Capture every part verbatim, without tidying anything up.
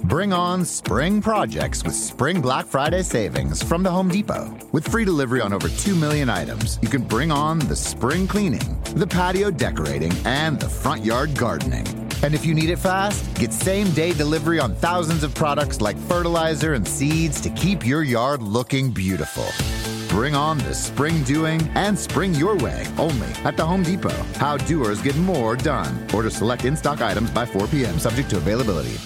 Bring on spring projects with Spring Black Friday savings from the Home Depot. With free delivery on over two million items, you can bring on the spring cleaning, the patio decorating, and the front yard gardening. And if you need it fast, get same-day delivery on thousands of products like fertilizer and seeds to keep your yard looking beautiful. Bring on the spring doing and spring your way only at the Home Depot. How doers get more done. Order select in-stock items by four p.m. subject to availability.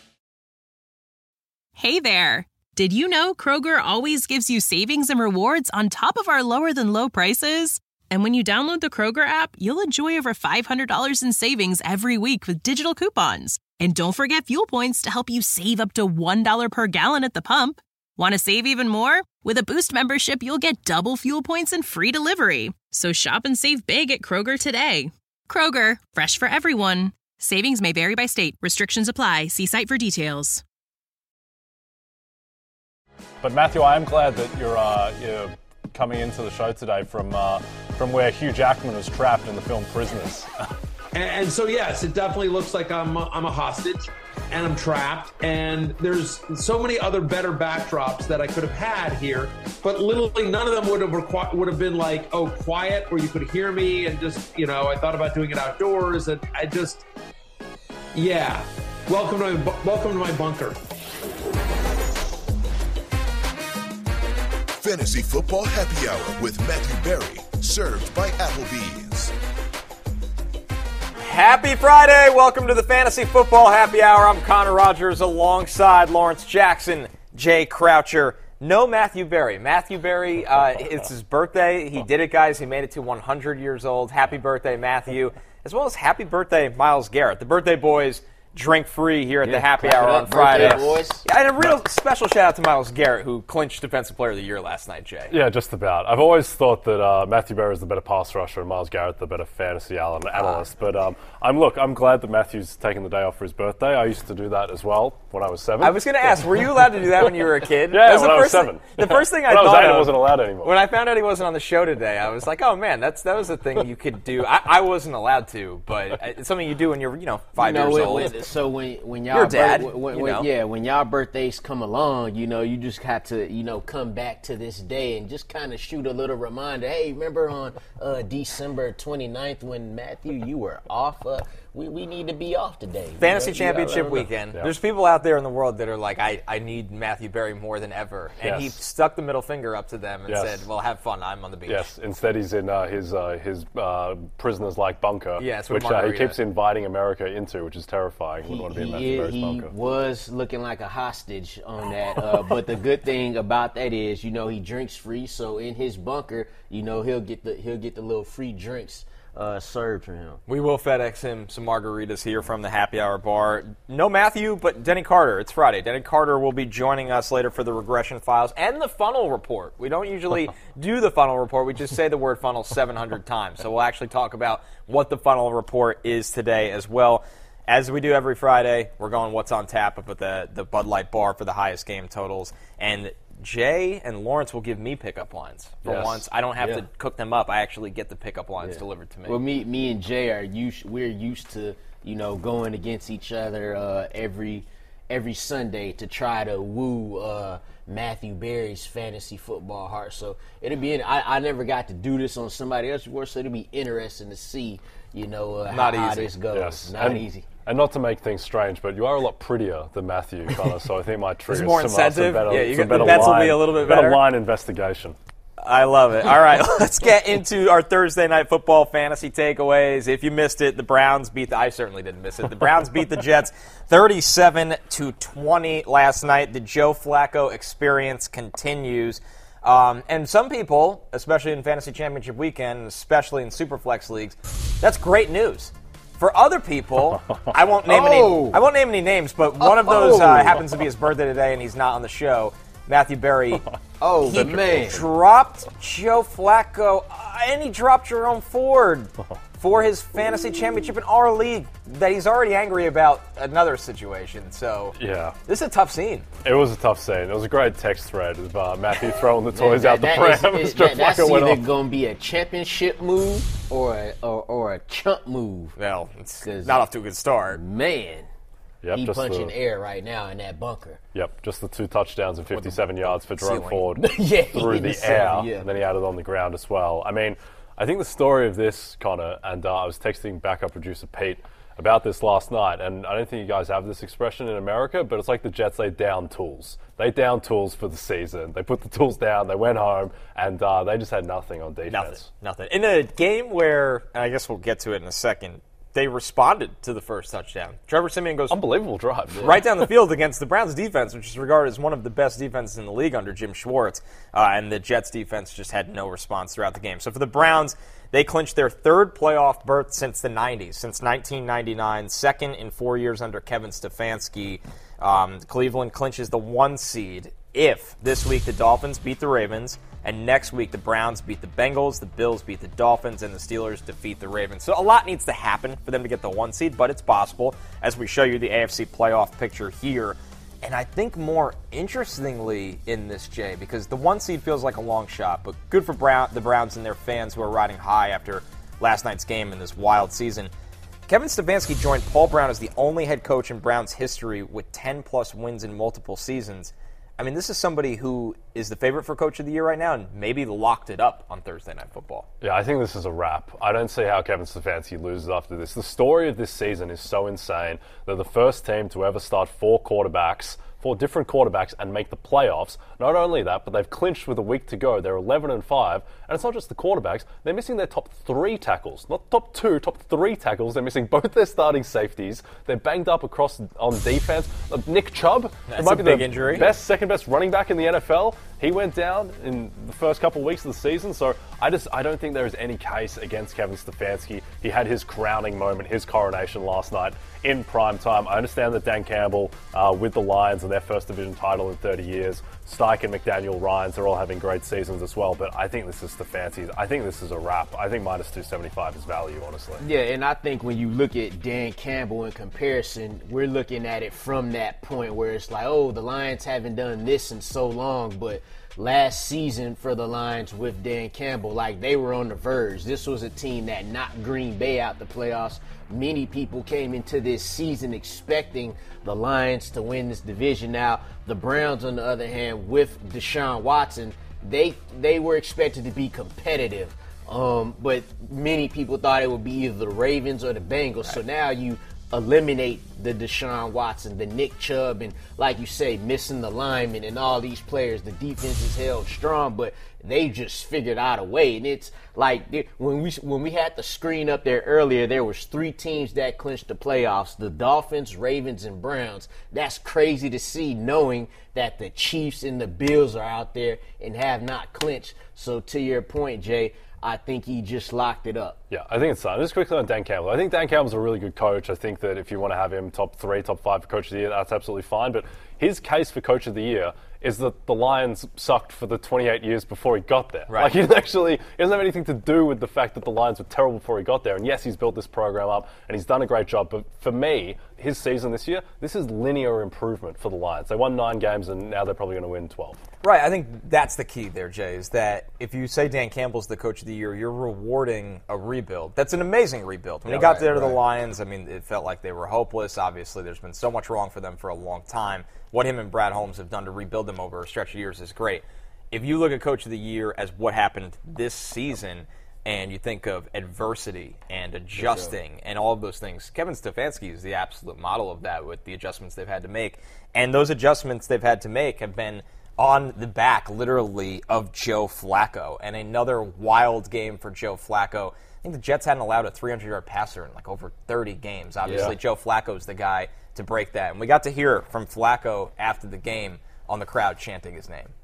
Hey there. Did you know Kroger always gives you savings and rewards on top of our lower than low prices? And when you download the Kroger app, you'll enjoy over five hundred dollars in savings every week with digital coupons. And don't forget fuel points to help you save up to one dollar per gallon at the pump. Want to save even more? With a Boost membership, you'll get double fuel points and free delivery. So shop and save big at Kroger today. Kroger, fresh for everyone. Savings may vary by state. Restrictions apply. See site for details. But Matthew, I am glad that you're, uh, you're coming into the show today from uh, from where Hugh Jackman was trapped in the film Prisoners. and, and so, yes, it definitely looks like I'm a, I'm a hostage. And I'm trapped, and there's so many other better backdrops that I could have had here, but literally none of them would have requ- would have been like, oh, quiet, where you could hear me, and just, you know, I thought about doing it outdoors, and I just, yeah. Welcome to my, welcome to my bunker. Fantasy Football Happy Hour with Matthew Berry, served by Applebee's. Happy Friday! Welcome to the Fantasy Football Happy Hour. I'm Connor Rogers alongside Lawrence Jackson, Jay Croucher. No Matthew Berry. Matthew Berry, uh, it's his birthday. He did it, guys. He made it to one hundred years old. Happy birthday, Matthew. As well as happy birthday, Myles Garrett. The birthday boys drink free here at yeah, the Happy Hour on Friday. Boys. Yeah, and a real special shout out to Myles Garrett, who clinched Defensive Player of the Year last night, Jay. Yeah, just about. I've always thought that uh, Matthew Berry is the better pass rusher and Myles Garrett the better fantasy analyst. But um, I'm look, I'm glad that Matthew's taking the day off for his birthday. I used to do that as well when I was seven. I was going to ask, were you allowed to do that when you were a kid? Yeah, that was when the I was first seven. Thing, the first thing I when thought I was eight, of, I wasn't allowed anymore. When I found out he wasn't on the show today, I was like, oh man, that's that was a thing you could do. I, I wasn't allowed to, but it's something you do when you're, you know, five you know, years when, old. When, so when when y'all Your dad, birth, when, you when, know. yeah, when y'all birthdays come along, you know, you just have to, you know, come back to this day and just kind of shoot a little reminder. Hey, remember on uh, December twenty-ninth when Matthew, you were off? Uh, we we need to be off today. Fantasy you know, Championship you weekend. Yeah. There's people out there in the world that are like, I, I need Matthew Berry more than ever. And Yes. he stuck the middle finger up to them and Yes. said, well, have fun. I'm on the beach. Yes, instead he's in uh, his uh, his uh, prisoners-like bunker, Yes, with which uh, he Margarita. keeps inviting America into, which is terrifying. Wouldn't want to be in He, Matthew he, Berry's he bunker. was looking like a hostage on that. Uh, but the good thing about that is, you know, he drinks free. So in his bunker, you know, he'll get the he'll get the little free drinks uh, served for him. We will FedEx him some margaritas here from the Happy Hour bar. No Matthew, but Denny Carter. It's Friday. Denny Carter will be joining us later for the regression files and the funnel report. We don't usually do the funnel report. We just say the word funnel seven hundred times. So we'll actually talk about what the funnel report is today as well. As we do every Friday, we're going what's on tap up at the, the Bud Light bar for the highest game totals. And Jay and Lawrence will give me pickup lines. For Yes. once, I don't have Yeah. to cook them up. I actually get the pickup lines Yeah. delivered to me. Well, me, me and Jay are used. We're used to, you know, going against each other uh, every every Sunday to try to woo uh, Matthew Berry's fantasy football heart. So it'll be. In, I, I never got to do this on somebody else's work, so it'll be interesting to see, you know, uh, Not how, how easy. this goes. Yes. Not and, easy. And not to make things strange, but you are a lot prettier than Matthew, Connor, so I think my trigger There's more some, uh, some incentive? better, Yeah, you some got- the better bets will line, be a little bit better better. line investigation. I love it. All right, let's get into our Thursday night football fantasy takeaways. If you missed it, the Browns beat the – I certainly didn't miss it. The Browns beat the Jets thirty-seven to twenty last night. The Joe Flacco experience continues. Um, and some people, especially in Fantasy Championship weekend, especially in Superflex leagues, that's great news. For other people, I won't name Oh. any. I won't name any names, but one of those uh, happens to be his birthday today, and he's not on the show. Matthew Berry. Oh, he the man. dropped Joe Flacco, uh, and he dropped Jerome Ford for his fantasy championship in our league that he's already angry about another situation. So Yeah. this is a tough scene. It was a tough scene. It was a great text thread of uh, Matthew throwing the toys That- out the that pram is- as Joe that- that's Flacco went either off. going to be a championship move or a, or, or a chump move. Well, it's 'Cause- not off to a good start. Man. Yep, he just punching the, air right now in that bunker. Yep, just the two touchdowns and fifty-seven yards for Jerome ceiling. Ford Yeah, through in the, the air, ceiling, yeah. and then he added on the ground as well. I mean, I think the story of this, Connor, and uh, I was texting backup producer Pete about this last night, and I don't think you guys have this expression in America, but it's like the Jets, they down tools. They down tools for the season. They put the tools down, they went home, and uh, they just had nothing on defense. Nothing. Nothing. In a game where, and I guess we'll get to it in a second, they responded to the first touchdown. Trevor Siemian goes Unbelievable drive. right down the field against the Browns defense, which is regarded as one of the best defenses in the league under Jim Schwartz. Uh, and the Jets defense just had no response throughout the game. So for the Browns, they clinched their third playoff berth since the nineties, since nineteen ninety-nine, second in four years under Kevin Stefanski. Um, Cleveland clinches the one seed if this week the Dolphins beat the Ravens, and next week the Browns beat the Bengals, the Bills beat the Dolphins, and the Steelers defeat the Ravens. So a lot needs to happen for them to get the one seed, but it's possible, as we show you the A F C playoff picture here. And I think more interestingly in this, Jay, because the one seed feels like a long shot, but good for Brown, the Browns and their fans who are riding high after last night's game in this wild season. Kevin Stefanski joined Paul Brown as the only head coach in Browns history with ten-plus wins in multiple seasons. I mean, this is somebody who is the favorite for Coach of the Year right now and maybe locked it up on Thursday Night Football. Yeah, I think this is a wrap. I don't see how Kevin Stefanski loses after this. The story of this season is so insane. They're the first team to ever start four quarterbacks, four different quarterbacks, and make the playoffs. Not only that, but they've clinched with a week to go. They're eleven and five, and it's not just the quarterbacks. They're missing their top three tackles. Not top two, top three tackles. They're missing both their starting safeties. They're banged up across on defense. Uh, Nick Chubb, That's it might a be big the injury. best, second best running back in the N F L. He went down in the first couple of weeks of the season, so I just I don't think there is any case against Kevin Stefanski. He had his crowning moment, his coronation last night in prime time. I understand that Dan Campbell uh, with the Lions and their first division title in thirty years, Steichen, McDaniel, Ryans, they're all having great seasons as well, but I think this is Stefanski's. I think this is a wrap. I think minus two seventy-five is value, honestly. Yeah, and I think when you look at Dan Campbell in comparison, we're looking at it from that point where it's like, oh, the Lions haven't done this in so long, but last season for the Lions with Dan Campbell, like they were on the verge. This was a team that knocked Green Bay out the playoffs. Many people came into this season expecting the Lions to win this division. Now, the Browns, on the other hand, with Deshaun Watson, they they were expected to be competitive. Um, but many people thought it would be either the Ravens or the Bengals. So now you eliminate the Deshaun Watson, the Nick Chubb, and like you say, missing the linemen and all these players. The defense is held strong, but they just figured out a way. And it's like when we when we had the screen up there earlier, there was three teams that clinched the playoffs: the Dolphins, Ravens, and Browns. That's crazy to see, knowing that the Chiefs and the Bills are out there and have not clinched. So to your point, Jay, I think he just locked it up. Yeah, I think it's time. Just quickly on Dan Campbell. I think Dan Campbell's a really good coach. I think that if you want to have him top three, top five for Coach of the Year, that's absolutely fine. But his case for Coach of the Year is that the Lions sucked for the twenty-eight years before he got there. Right. Like, he doesn't actually, he doesn't have anything to do with the fact that the Lions were terrible before he got there. And yes, he's built this program up and he's done a great job. But for me, his season this year, this is linear improvement for the Lions. They won nine games and now they're probably going to win twelve. Right, I think that's the key there, Jay, is that if you say Dan Campbell's the Coach of the Year, you're rewarding a rebuild. That's an amazing rebuild. When Yeah, he got right, there to right. the Lions, I mean, it felt like they were hopeless. Obviously, there's been so much wrong for them for a long time. What him and Brad Holmes have done to rebuild them over a stretch of years is great. If you look at Coach of the Year as what happened this season, and you think of adversity and adjusting and all of those things, Kevin Stefanski is the absolute model of that with the adjustments they've had to make. And those adjustments they've had to make have been on the back, literally, of Joe Flacco. And another wild game for Joe Flacco. I think the Jets hadn't allowed a three hundred yard passer in like over thirty games. Obviously, Yeah. Joe Flacco's the guy to break that. And we got to hear from Flacco after the game on the crowd chanting his name.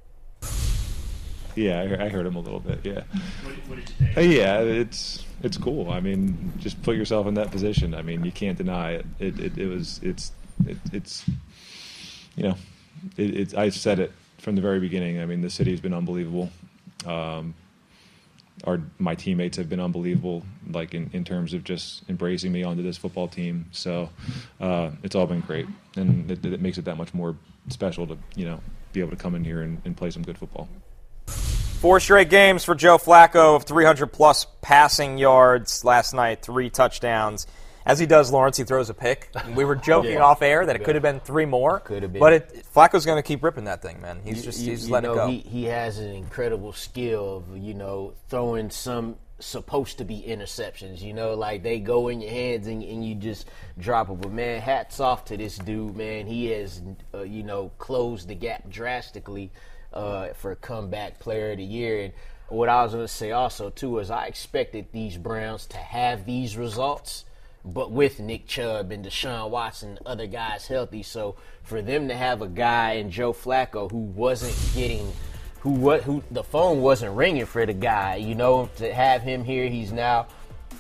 Yeah, I I heard him a little bit. Yeah. What, what did you think? Uh, yeah, it's it's cool. I mean, just put yourself in that position. I mean, you can't deny it. It it, it was it's it, it's you know, it, it's I said it from the very beginning. I mean, the city has been unbelievable. Um, our my teammates have been unbelievable, like in, in terms of just embracing me onto this football team. So uh, it's all been great, and it, it makes it that much more special to you know be able to come in here and, and play some good football. Four straight games for Joe Flacco of three hundred plus passing yards last night, three touchdowns. As he does, Lawrence, he throws a pick. We were joking Yeah. off air that it could have been three more. Could have been. But it, Flacco's going to keep ripping that thing, man. He's You- just you, he's you letting know, it go. He, he has an incredible skill of, you know, throwing some supposed to be interceptions. You know, like they go in your hands and, and you just drop it. But, man, hats off to this dude, man. He has, uh, you know, closed the gap drastically uh, for comeback player of the year. And what I was going to say also, too, is I expected these Browns to have these results, but with Nick Chubb and Deshaun Watson and other guys healthy. So for them to have a guy in Joe Flacco who wasn't getting – who what who the phone wasn't ringing for the guy, you know, to have him here, he's now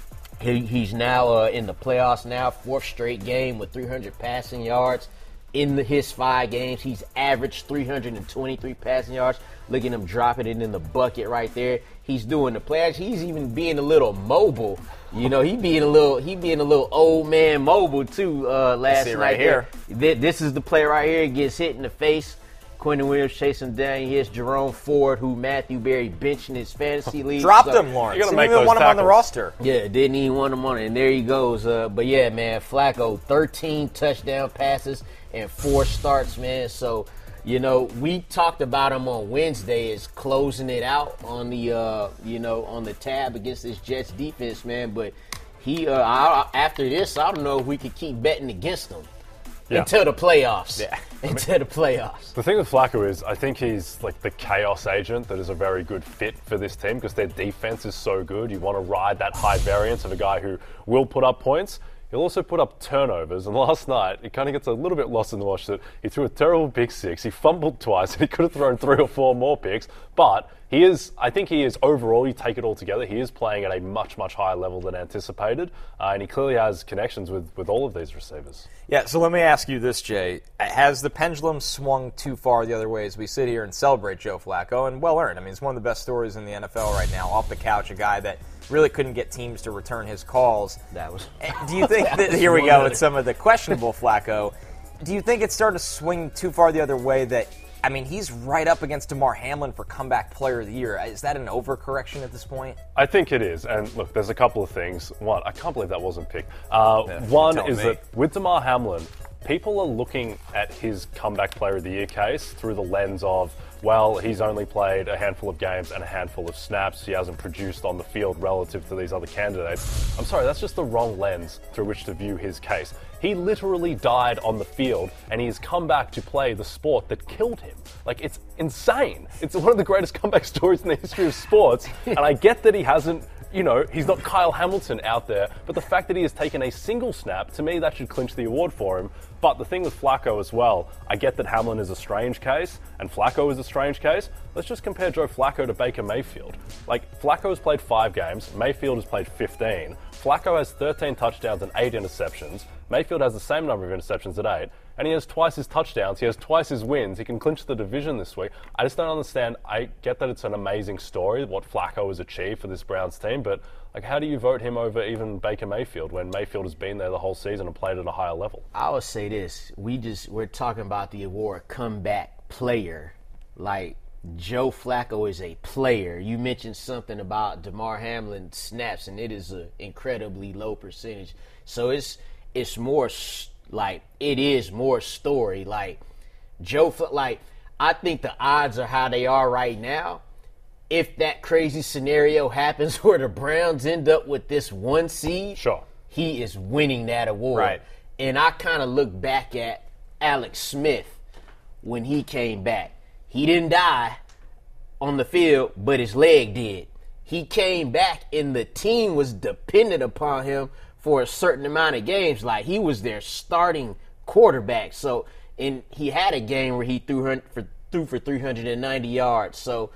he, he's now uh, in the playoffs now, fourth straight game with three hundred passing yards. In the, his five games, he's averaged three hundred twenty-three passing yards. Look at him dropping it in the bucket right there. He's doing the plays. He's even being a little mobile. You know, he being a little he being a little old man mobile too. Uh, last see it night right here. There. This is the play right here. He gets hit in the face. Quentin Williams chasing him down. Here's Jerome Ford, who Matthew Berry benched in his fantasy league. Dropped So- him, Lawrence. You gotta Didn't make even those want him on the tackles. roster. Yeah, didn't even want him on it, and there he goes. Uh, but yeah, man, Flacco, thirteen touchdown passes and four starts, man. So, you know, we talked about him on Wednesday as closing it out on the, uh, you know, on the tab against this Jets defense, man. But he, uh, I, after this, I don't know if we could keep betting against him Yeah. until the playoffs. Yeah. Until the playoffs. The thing with Flacco is, I think he's like the chaos agent that is a very good fit for this team because their defense is so good. You want to ride that high variance of a guy who will put up points. He'll also put up turnovers. And last night, it kind of gets a little bit lost in the wash that he threw a terrible pick six. He fumbled twice, and he could have thrown three or four more picks. But he is, I think he is overall, you take it all together, he is playing at a much, much higher level than anticipated. Uh, and he clearly has connections with, with all of these receivers. Yeah, so let me ask you this, Jay. Has the pendulum swung too far the other way as we sit here and celebrate Joe Flacco? And well earned. I mean, it's one of the best stories in the N F L right now. Off the couch, a guy that really couldn't get teams to return his calls. That was. Do you think that, here we go with some of the questionable Flacco. Do you think it's starting to swing too far the other way that, I mean, he's right up against Damar Hamlin for comeback player of the year. Is that an overcorrection at this point? I think it is. And look, there's a couple of things. One, I can't believe that wasn't picked. Uh, Yeah, one tell is me. that with Damar Hamlin, people are looking at his comeback player of the year case through the lens of, well, he's only played a handful of games and a handful of snaps. He hasn't produced on the field relative to these other candidates. I'm sorry, that's just the wrong lens through which to view his case. He literally died on the field, and he's come back to play the sport that killed him. Like, it's insane. It's one of the greatest comeback stories in the history of sports, and I get that he hasn't, you know, he's not Kyle Hamilton out there, but the fact that he has taken a single snap, to me, that should clinch the award for him. But the thing with Flacco as well, I get that Hamlin is a strange case, and Flacco is a strange case. Let's just compare Joe Flacco to Baker Mayfield. Like, Flacco has played five games, Mayfield has played fifteen. Flacco has thirteen touchdowns and eight interceptions. Mayfield has the same number of interceptions at eight, and he has twice his touchdowns. He has twice his wins. He can clinch the division this week. I just don't understand. I get that it's an amazing story, what Flacco has achieved for this Browns team, but like, how do you vote him over even Baker Mayfield when Mayfield has been there the whole season and played at a higher level? I would say this: we just we're talking about the award comeback player. Like, Joe Flacco is a player. You mentioned something about Damar Hamlin snaps, and it is an incredibly low percentage. So it's it's more like it is more story. Like Joe, like I think the odds are how they are right now. If that crazy scenario happens where the Browns end up with this one seed, Sure. he is winning that award. Right. And I kind of look back at Alex Smith when he came back. He didn't die on the field, but his leg did. He came back, and the team was dependent upon him for a certain amount of games. Like, he was their starting quarterback. So, and he had a game where he threw for, threw for three hundred ninety yards. So,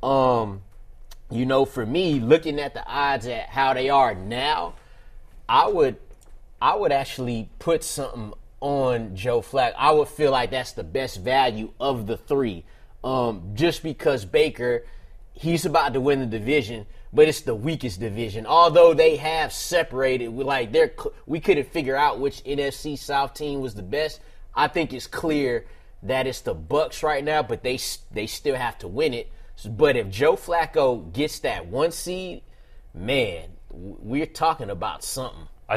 um, you know, for me, looking at the odds at how they are now, I would, I would actually put something on Joe Flacco. I would feel like that's the best value of the three, um, just because Baker, he's about to win the division, but it's the weakest division. Although they have separated, we like they're we couldn't figure out which N F C South team was the best. I think it's clear that it's the Bucs right now, but they they still have to win it. But if Joe Flacco gets that one seed, man, we're talking about something. I think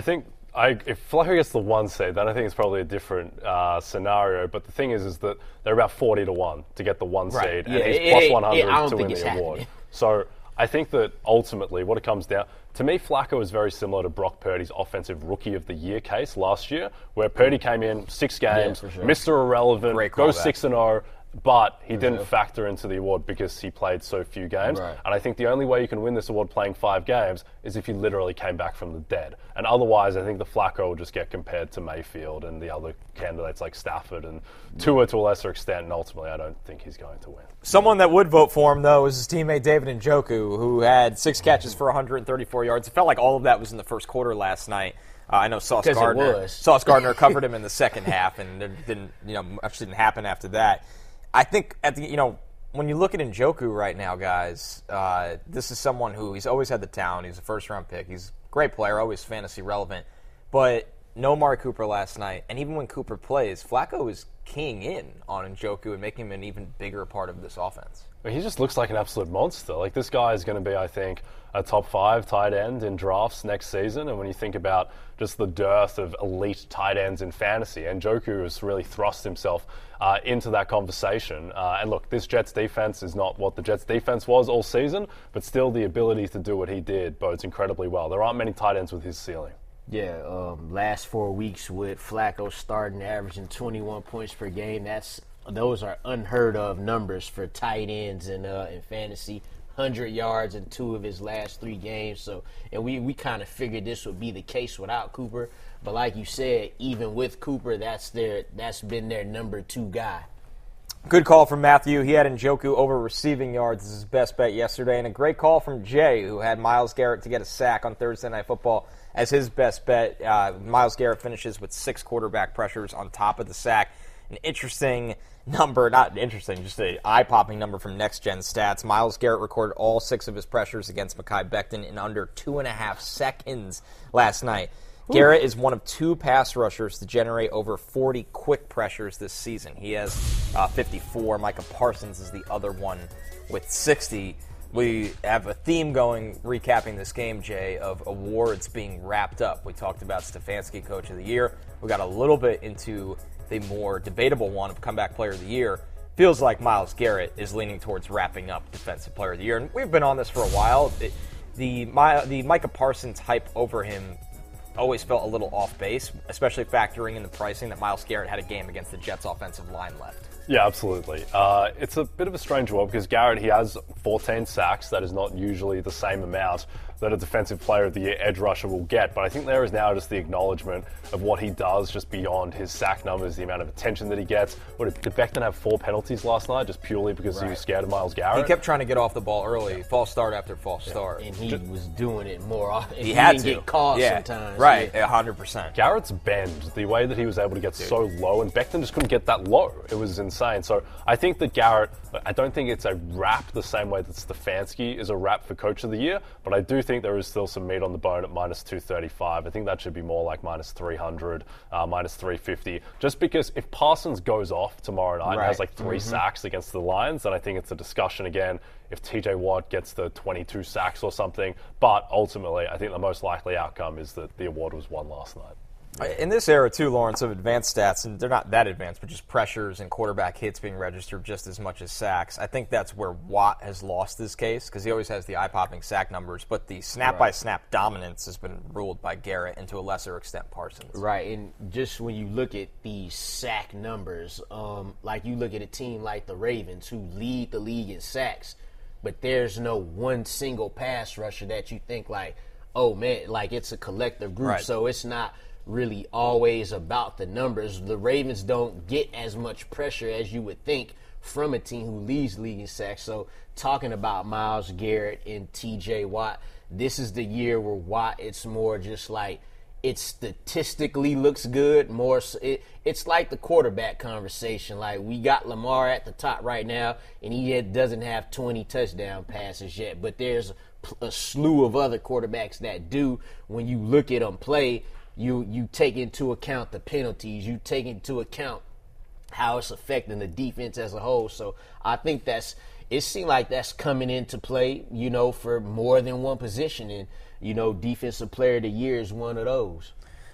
I, if Flacco gets the one seed, then I think it's probably a different uh, scenario. But the thing is, is that they're about forty to one to get the one Right. seed, Yeah, and he's it- plus it- one hundred it- I don't to think win it's the award. happening. So I think that ultimately, what it comes down to me, Flacco is very similar to Brock Purdy's offensive rookie of the year case last year, where Purdy came in six games, for sure. Mister Irrelevant, Great call goes back. six and zero. But he didn't factor into the award because he played so few games. Right. And I think the only way you can win this award playing five games is if you literally came back from the dead. And otherwise, I think the Flacco will just get compared to Mayfield and the other candidates like Stafford and Tua to a lesser extent. And ultimately, I don't think he's going to win. Someone that would vote for him, though, is his teammate David Njoku, who had six catches for one hundred thirty-four yards. It felt like all of that was in the first quarter last night. Uh, I know Sauce 'Cause it Gardner. was. Sauce Gardner covered him in the second half, and there didn't, you know, much didn't happen after that. I think at the, you know, when you look at Njoku right now, guys, uh, this is someone who he's always had the talent. He's a first-round pick. He's a great player, always fantasy relevant. But no Amari Cooper last night, and even when Cooper plays, Flacco is keying in on Njoku and making him an even bigger part of this offense. He just looks like an absolute monster. Like, this guy is going to be, I think, a top five tight end in drafts next season. And when you think about just the dearth of elite tight ends in fantasy, Njoku has really thrust himself uh, into that conversation. Uh, and look, this Jets defense is not what the Jets defense was all season, but still the ability to do what he did bodes incredibly well. There aren't many tight ends with his ceiling. Yeah, um, last four weeks with Flacco starting, averaging twenty-one points per game. That's those are unheard of numbers for tight ends in uh, in fantasy. one hundred yards in two of his last three games. So, and we, we kind of figured this would be the case without Cooper. But like you said, even with Cooper, that's their that's been their number two guy. Good call from Matthew. He had Njoku over receiving yards as his best bet yesterday. And a great call from Jay, who had Myles Garrett to get a sack on Thursday Night Football as his best bet. Uh, Myles Garrett finishes with six quarterback pressures on top of the sack. An interesting number, not interesting, just an eye-popping number from Next Gen Stats. Myles Garrett recorded all six of his pressures against Mekhi Becton in under two and a half seconds last night. Ooh. Garrett is one of two pass rushers to generate over forty quick pressures this season. He has uh, fifty-four. Micah Parsons is the other one with sixty. We have a theme going, recapping this game, Jay, of awards being wrapped up. We talked about Stefanski Coach of the Year. We got a little bit into the more debatable one of Comeback Player of the Year. Feels like Myles Garrett is leaning towards wrapping up Defensive Player of the Year. And we've been on this for a while. It, the, my, the Micah Parsons hype over him always felt a little off base, especially factoring in the pricing that Myles Garrett had a game against the Jets' offensive line left. Yeah, absolutely. Uh, it's a bit of a strange award because Garrett, he has fourteen sacks. That is not usually the same amount that a Defensive Player of the Year edge rusher will get. But I think there is now just the acknowledgement of what he does just beyond his sack numbers, the amount of attention that he gets. What, did Becton have four penalties last night just purely because right. he was scared of Myles Garrett? He kept trying to get off the ball early, false start after false yeah. start. And he just, was doing it more often. He, he had didn't to. get caught yeah. sometimes. Right, yeah. one hundred percent. Garrett's bend, the way that he was able to get Dude. so low, and Becton just couldn't get that low. It was insane. So I think that Garrett, I don't think it's a wrap the same way that Stefanski is a wrap for Coach of the Year, but I do think there is still some meat on the bone at minus two thirty-five. I think that should be more like minus three hundred, uh, minus three fifty. Just because if Parsons goes off tomorrow night right. and has like three mm-hmm. sacks against the Lions, then I think it's a discussion again if T J Watt gets the twenty-two sacks or something. But ultimately, I think the most likely outcome is that the award was won last night. In this era, too, Lawrence, of advanced stats, and they're not that advanced, but just pressures and quarterback hits being registered just as much as sacks, I think that's where Watt has lost his case because he always has the eye-popping sack numbers, but the snap-by-snap right. dominance has been ruled by Garrett and to a lesser extent Parsons. Right, and just when you look at these sack numbers, um, like you look at a team like the Ravens who lead the league in sacks, but there's no one single pass rusher that you think like, oh, man, like it's a collective group, right. so it's not really always about the numbers. The Ravens don't get as much pressure as you would think from a team who leads league in sacks. So talking about Myles Garrett and T J Watt, this is the year where Watt, it's more just like it statistically looks good. More, it, it's like the quarterback conversation. Like we got Lamar at the top right now, and he yet doesn't have twenty touchdown passes yet. But there's a, a slew of other quarterbacks that do. When you look at them play, You you take into account the penalties. You take into account how it's affecting the defense as a whole. So I think that's it seems like that's coming into play, you know, for more than one position. And, you know, Defensive Player of the Year is one of those.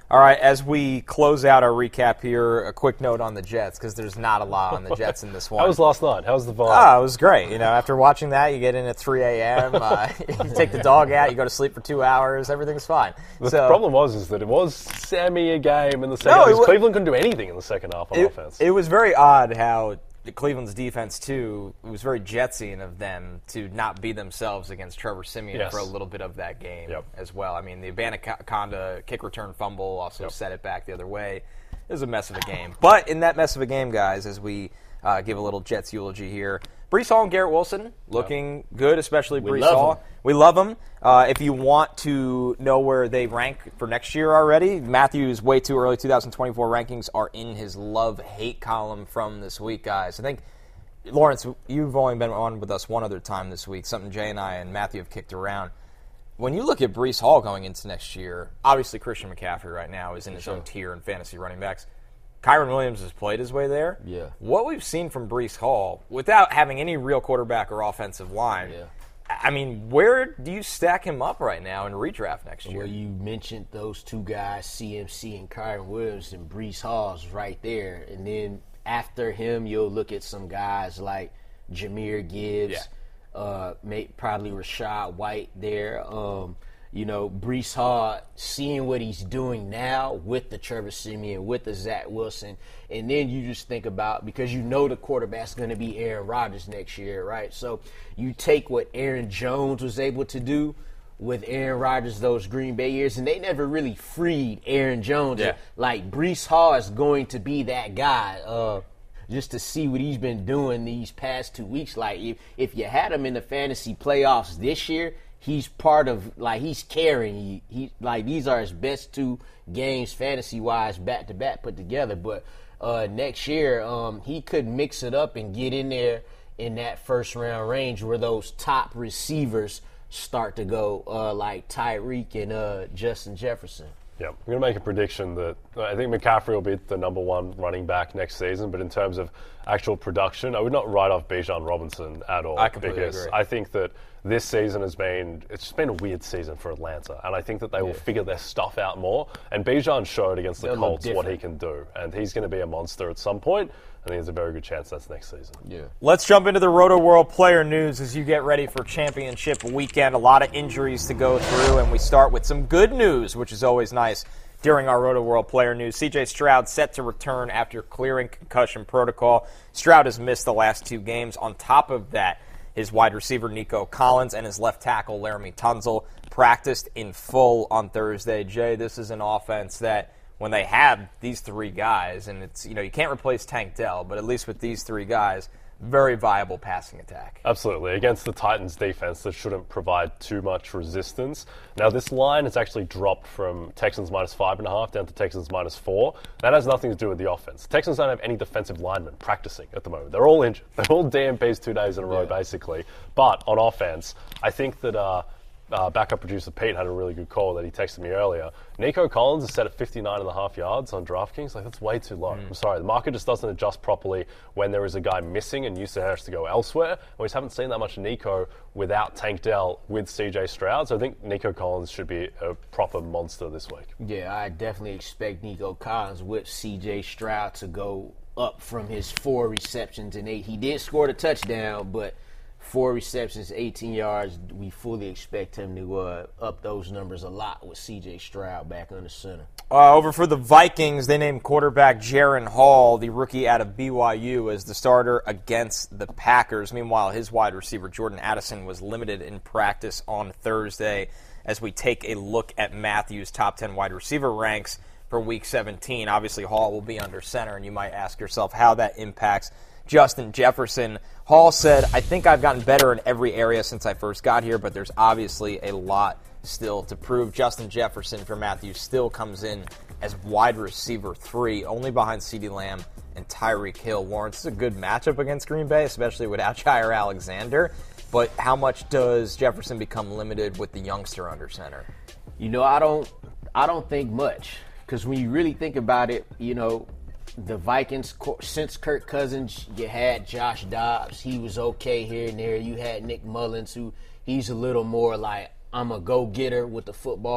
All right, as we close out our recap here, a quick note on the Jets, because there's not a lot on the Jets in this one. How was last night? How was the vibe? Oh, it was great. You know, after watching that, you get in at three a.m., uh, you take the dog out, you go to sleep for two hours, everything's fine. The so, problem was is that it was semi a game in the second No, half. it was- Cleveland couldn't do anything in the second half on it, offense. it was very odd how Cleveland's defense, too, it was very Jetsian of them to not be themselves against Trevor Siemian Yes. for a little bit of that game Yep. as well. I mean, the Anaconda kick return fumble also Yep. set it back the other way. It was a mess of a game. But in that mess of a game, guys, as we uh, give a little Jets eulogy here, Breece Hall and Garrett Wilson looking good, especially We Breece love Hall. them. We love them. Uh, if you want to know where they rank for next year already, Matthew's way too early twenty twenty-four rankings are in his love-hate column from this week, guys. I think, Lawrence, you've only been on with us one other time this week, something Jay and I and Matthew have kicked around. When you look at Breece Hall going into next year, obviously Christian McCaffrey right now is in his own tier in fantasy running backs. Kyron Williams has played his way there. Yeah. What we've seen from Breece Hall, without having any real quarterback or offensive line, Yeah. I mean, where do you stack him up right now in redraft next year? Well, you mentioned those two guys, C M C and Kyron Williams, and Breece Hall's right there. And then after him, you'll look at some guys like Jahmyr Gibbs, Yeah. uh, may, probably Rashad White there. Um, you know, Breece Hall, seeing what he's doing now with the Trevor Siemian, with the Zach Wilson, and then you just think about, because you know the quarterback's going to be Aaron Rodgers next year, right? So you take what Aaron Jones was able to do with Aaron Rodgers those Green Bay years, and they never really freed Aaron Jones. Yeah. Like, Breece Hall is going to be that guy. Uh, just to see what he's been doing these past two weeks. Like, if, if you had him in the fantasy playoffs this year, he's part of, like, he's carrying you. He, like, these are his best two games fantasy-wise back-to-back put together. But uh, next year, um, he could mix it up and get in there in that first-round range where those top receivers start to go, uh, like Tyreek and uh, Justin Jefferson. Yeah, I'm going to make a prediction that I think McCaffrey will be the number one running back next season, but in terms of actual production, I would not write off Bijan Robinson at all. I completely because agree. I think that this season has been, it's just been a weird season for Atlanta, and I think that they will figure their stuff out more. And Bijan showed against the They'll look Colts what he different. can do, and he's going to be a monster at some point. I think there's a very good chance that's next season. Yeah. Let's jump into the Roto World player news as you get ready for championship weekend. A lot of injuries to go through, and we start with some good news, which is always nice during our Roto World player news. C J Stroud set to return after clearing concussion protocol. Stroud has missed the last two games. On top of that, his wide receiver Nico Collins and his left tackle Laramie Tunzel practiced in full on Thursday. Jay, this is an offense that when they have these three guys, and it's, you know, you can't replace Tank Dell, but at least with these three guys, very viable passing attack. Absolutely. Against the Titans defense that shouldn't provide too much resistance. Now, this line has actually dropped from Texans minus five and a half down to Texans minus four. That has nothing to do with the offense. Texans don't have any defensive linemen practicing at the moment. They're all injured. They're all D M Ps two days in a row, basically. But on offense, I think that uh, uh, backup producer Pete had a really good call that he texted me earlier. Nico Collins is set at fifty-nine and a half yards on DraftKings. Like, that's way too low. Mm. I'm sorry. The market just doesn't adjust properly when there is a guy missing and Houston has to go elsewhere. And we just haven't seen that much Nico without Tank Dell with C J Stroud. So I think Nico Collins should be a proper monster this week. Yeah, I definitely expect Nico Collins with C J Stroud to go up from his four receptions and eight. He did score the touchdown, but four receptions, eighteen yards. We fully expect him to uh, up those numbers a lot with C J Stroud back on the center. Uh, over for the Vikings, they named quarterback Jaron Hall, the rookie out of B Y U, as the starter against the Packers. Meanwhile, his wide receiver Jordan Addison was limited in practice on Thursday. As we take a look at Matthew's top ten wide receiver ranks for Week seventeen, obviously Hall will be under center, and you might ask yourself how that impacts Justin Jefferson. Hall said, I think I've gotten better in every area since I first got here, but there's obviously a lot still to prove. Justin Jefferson for Matthew still comes in as wide receiver three, only behind CeeDee Lamb and Tyreek Hill. Lawrence, this is a good matchup against Green Bay, especially without Jair Alexander. But how much does Jefferson become limited with the youngster under center? You know, I don't, I don't think much, because when you really think about it, you know, the Vikings, since Kirk Cousins, you had Josh Dobbs. He was okay here and there. You had Nick Mullins, who he's a little more like, I'm a go-getter with the football.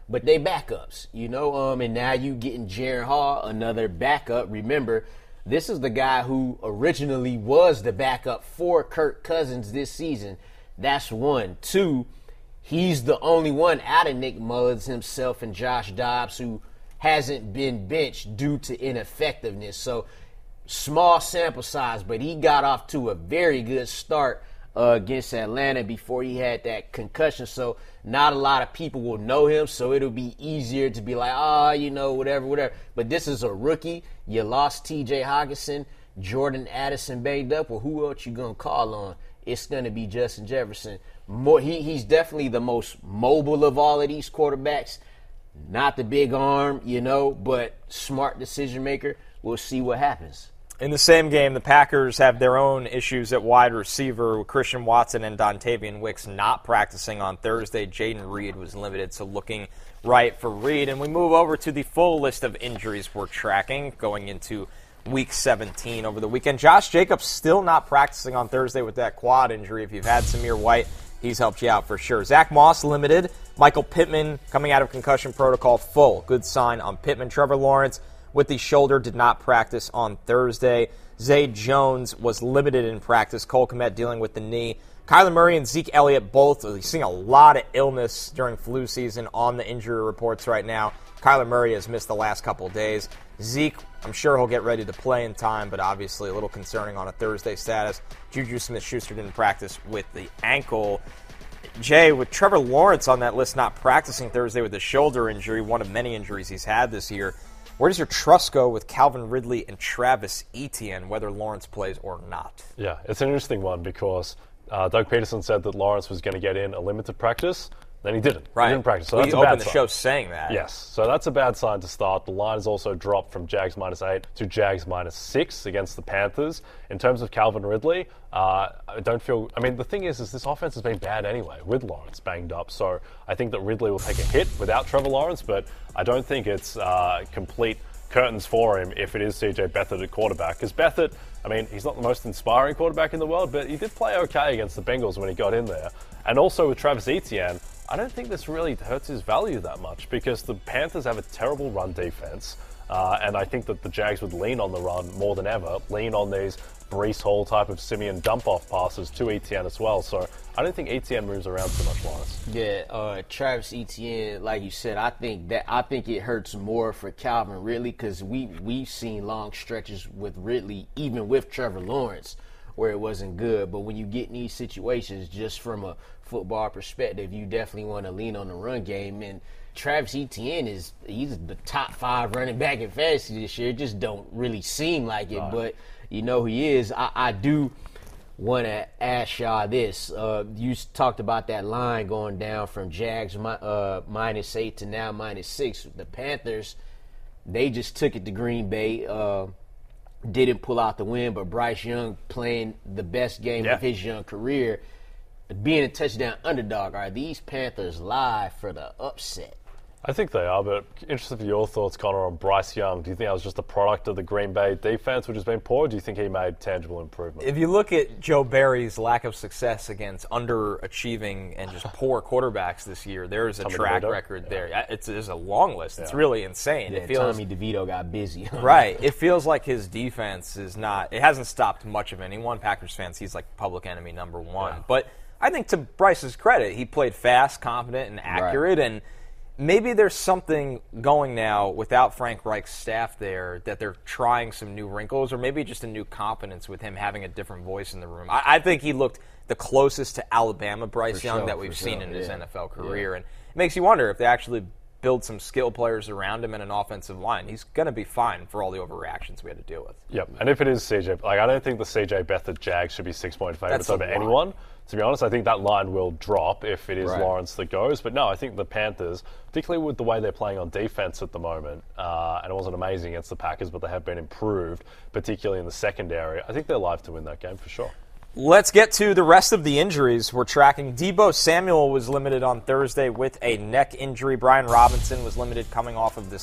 but they backups, you know. Um, and now you getting Jaren Hall, another backup. Remember, this is the guy who originally was the backup for Kirk Cousins this season. That's one. Two, he's the only one out of Nick Mullins himself and Josh Dobbs who hasn't been benched due to ineffectiveness. So small sample size, but he got off to a very good start uh, against Atlanta before he had that concussion. So not a lot of people will know him, so it'll be easier to be like, oh, you know, whatever, whatever. But this is a rookie. You lost T J Hockenson, Jordan Addison banged up. Well, who else you going to call on? It's going to be Justin Jefferson. More, he, he's definitely the most mobile of all of these quarterbacks. Not the big arm, you know, but smart decision maker. We'll see what happens. In the same game, the Packers have their own issues at wide receiver with Christian Watson and Dontavian Wicks not practicing on Thursday. Jaden Reed was limited, so looking right for Reed. And we move over to the full list of injuries we're tracking going into Week seventeen over the weekend. Josh Jacobs still not practicing on Thursday with that quad injury. If you've had Samir White, he's helped you out for sure. Zach Moss limited. Michael Pittman coming out of concussion protocol full. Good sign on Pittman. Trevor Lawrence with the shoulder did not practice on Thursday. Zay Jones was limited in practice. Cole Kmet dealing with the knee. Kyler Murray and Zeke Elliott both are seeing a lot of illness during flu season on the injury reports right now. Kyler Murray has missed the last couple of days. Zeke, I'm sure he'll get ready to play in time, but obviously a little concerning on a Thursday status. Juju Smith-Schuster didn't practice with the ankle. Jay, with Trevor Lawrence on that list not practicing Thursday with a shoulder injury, one of many injuries he's had this year, where does your trust go with Calvin Ridley and Travis Etienne, whether Lawrence plays or not? Yeah, it's an interesting one because uh, Doug Peterson said that Lawrence was going to get in a limited practice. Then he didn't. Right. He didn't practice. So we that's a opened bad the sign. show saying that. Yes. So that's a bad sign to start. The line has also dropped from Jags minus eight to Jags minus six against the Panthers. In terms of Calvin Ridley, uh, I don't feel. I mean, the thing is, is this offense has been bad anyway with Lawrence banged up. So I think that Ridley will take a hit without Trevor Lawrence, but I don't think it's uh, complete curtains for him if it is C J Beathard at quarterback. Because Beathard, I mean, he's not the most inspiring quarterback in the world, but he did play okay against the Bengals when he got in there. And also with Travis Etienne, I don't think this really hurts his value that much because the Panthers have a terrible run defense, uh, and I think that the Jags would lean on the run more than ever, lean on these Breece Hall type of Simeon dump-off passes to Etienne as well. So I don't think Etienne moves around too much, Lawrence. Yeah, uh, Travis Etienne, like you said, I think that I think it hurts more for Calvin Ridley because we we've seen long stretches with Ridley, even with Trevor Lawrence, where it wasn't good. But when you get in these situations, just from a football perspective, you definitely want to lean on the run game. And Travis Etienne is he's the top five running back in fantasy this year. It just don't really seem like it, right. But you know he is. I, I do want to ask y'all this. Uh, you talked about that line going down from Jags uh, minus eight to now minus six. The Panthers, they just took it to Green Bay. Uh, didn't pull out the win, but Bryce Young playing the best game yeah. of his young career, being a touchdown underdog. Are these Panthers live for the upset? I think they are, but interested for your thoughts, Connor, on Bryce Young. Do you think that was just a product of the Green Bay defense, which has been poor, or do you think he made tangible improvement? If you look at Joe Barry's lack of success against underachieving and just poor quarterbacks this year, there's a Tommy track DeVito? record Yeah. there. It's, there's a long list. It's Yeah. really insane. Yeah, it feels, Tommy DeVito got busy. right. It feels like his defense is not – it hasn't stopped much of anyone. Packers fans, he's like public enemy number one. Yeah. But I think to Bryce's credit, he played fast, confident, and accurate, Right. and – maybe there's something going now without Frank Reich's staff there that they're trying some new wrinkles or maybe just a new confidence with him having a different voice in the room. I, I think he looked the closest to Alabama Bryce For Young sure, that we've for seen sure, in his yeah. N F L career. Yeah. And it makes you wonder if they actually build some skill players around him and an offensive line. He's going to be fine for all the overreactions we had to deal with. Yep, and if it is C J, like I don't think the C J Beathard Jags should be six-point favorites That's a over lot. anyone. To be honest, I think that line will drop if it is Right. Lawrence that goes. But no, I think the Panthers, particularly with the way they're playing on defense at the moment, uh, and it wasn't amazing against the Packers, but they have been improved, particularly in the secondary. I think they're live to win that game for sure. Let's get to the rest of the injuries we're tracking. Deebo Samuel was limited on Thursday with a neck injury. Brian Robinson was limited coming off of this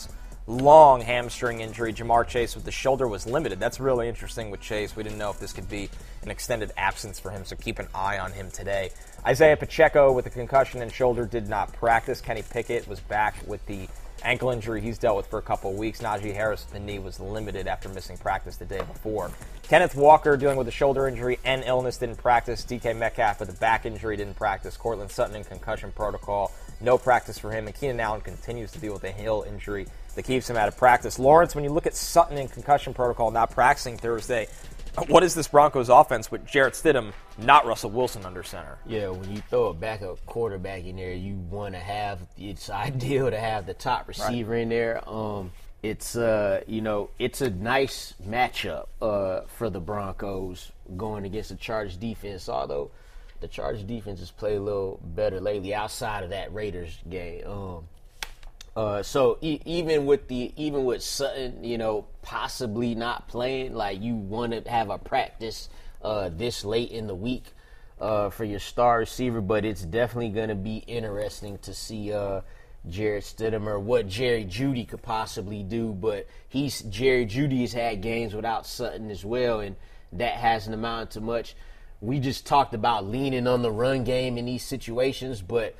long hamstring injury. Jamar Chase with the shoulder was limited. That's really interesting with Chase. We didn't know if this could be an extended absence for him, so keep an eye on him today. Isaiah Pacheco with a concussion and shoulder did not practice. Kenny Pickett was back with the ankle injury he's dealt with for a couple of weeks. Najee Harris with the knee was limited after missing practice the day before. Kenneth Walker dealing with a shoulder injury and illness didn't practice. D K Metcalf with a back injury didn't practice. Cortland Sutton in concussion protocol. No practice for him. And Keenan Allen continues to deal with a heel injury that keeps him out of practice. Lawrence, when you look at Sutton in concussion protocol not practicing Thursday, what is this Broncos offense with Jarrett Stidham, not Russell Wilson under center? Yeah, when you throw a backup quarterback in there, you want to have, it's ideal to have the top receiver right in there. Um, it's, uh, you know, it's a nice matchup uh, for the Broncos going against the Chargers defense, although the Chargers defense has played a little better lately outside of that Raiders game. Um, Uh, so e- even with the even with Sutton, you know, possibly not playing, like you want to have a practice uh, this late in the week uh, for your star receiver, but it's definitely going to be interesting to see uh, Jarrett Stidham or what Jerry Jeudy could possibly do. But he's Jerry Jeudy has had games without Sutton as well, and that hasn't amounted to much. We just talked about leaning on the run game in these situations, but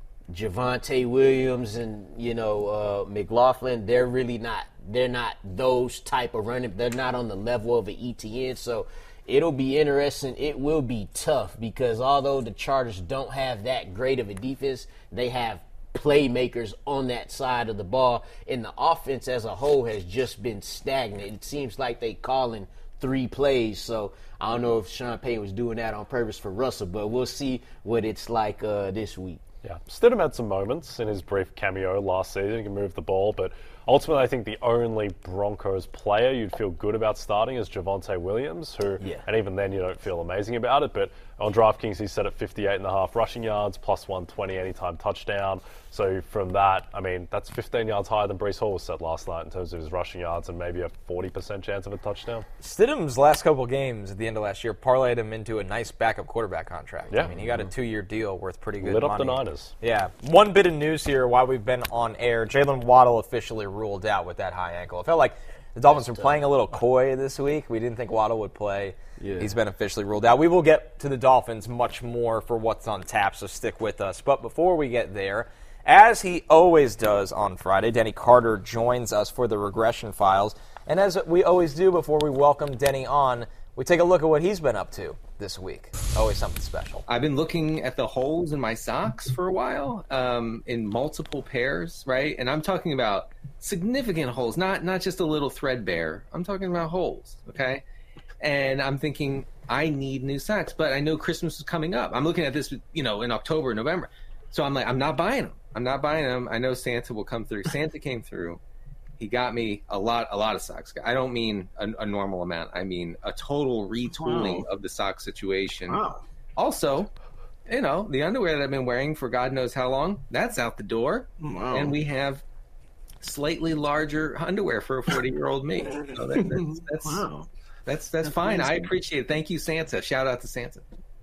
Javonte Williams and, you know, uh, McLaughlin, they're really not, they're not those type of running. They're not on the level of an E T N. So it'll be interesting. It will be tough because although the Chargers don't have that great of a defense, they have playmakers on that side of the ball. And the offense as a whole has just been stagnant. It seems like they calling three plays. So I don't know if Sean Payton was doing that on purpose for Russell, but we'll see what it's like uh, this week. Yeah, Stidham had some moments in his brief cameo last season. He can move the ball, but ultimately I think the only Broncos player you'd feel good about starting is Javonte Williams, who, yeah. and even then you don't feel amazing about it, but on DraftKings he's set at fifty-eight and a half rushing yards, plus one twenty anytime touchdown. So from that, I mean, that's fifteen yards higher than Breece Hall was set last night in terms of his rushing yards and maybe a forty percent chance of a touchdown. Stidham's last couple games at the end of last year parlayed him into a nice backup quarterback contract. Yeah. I mean, he got a two-year deal worth pretty good Lit money. up the Niners. Yeah. One bit of news here while we've been on air. Jalen Waddle officially ruled out with that high ankle. It felt like the Dolphins were playing a little coy this week. We didn't think Waddle would play. Yeah. He's been officially ruled out. We will get to the Dolphins much more for what's on tap, so stick with us. But before we get there, as he always does on Friday, Denny Carter joins us for the Regression Files. And as we always do before we welcome Denny on, we take a look at what he's been up to this week. Always something special. I've been looking at the holes in my socks for a while, um, in multiple pairs, right? And I'm talking about significant holes, not not just a little threadbare. I'm talking about holes, okay? And I'm thinking, I need new socks, but I know Christmas is coming up. I'm looking at this, you know, in October, November. So I'm like, I'm not buying them. I'm not buying them. I know Santa will come through. Santa came through. He got me a lot, a lot of socks. I don't mean a, a normal amount. I mean a total retooling wow. of the sock situation. Wow. Also, you know, the underwear that I've been wearing for God knows how long, that's out the door. Wow. And we have slightly larger underwear for a forty-year-old me. So that, that's that's, wow. that's, that's, that's fine. Amazing. I appreciate it. Thank you, Santa. Shout out to Santa.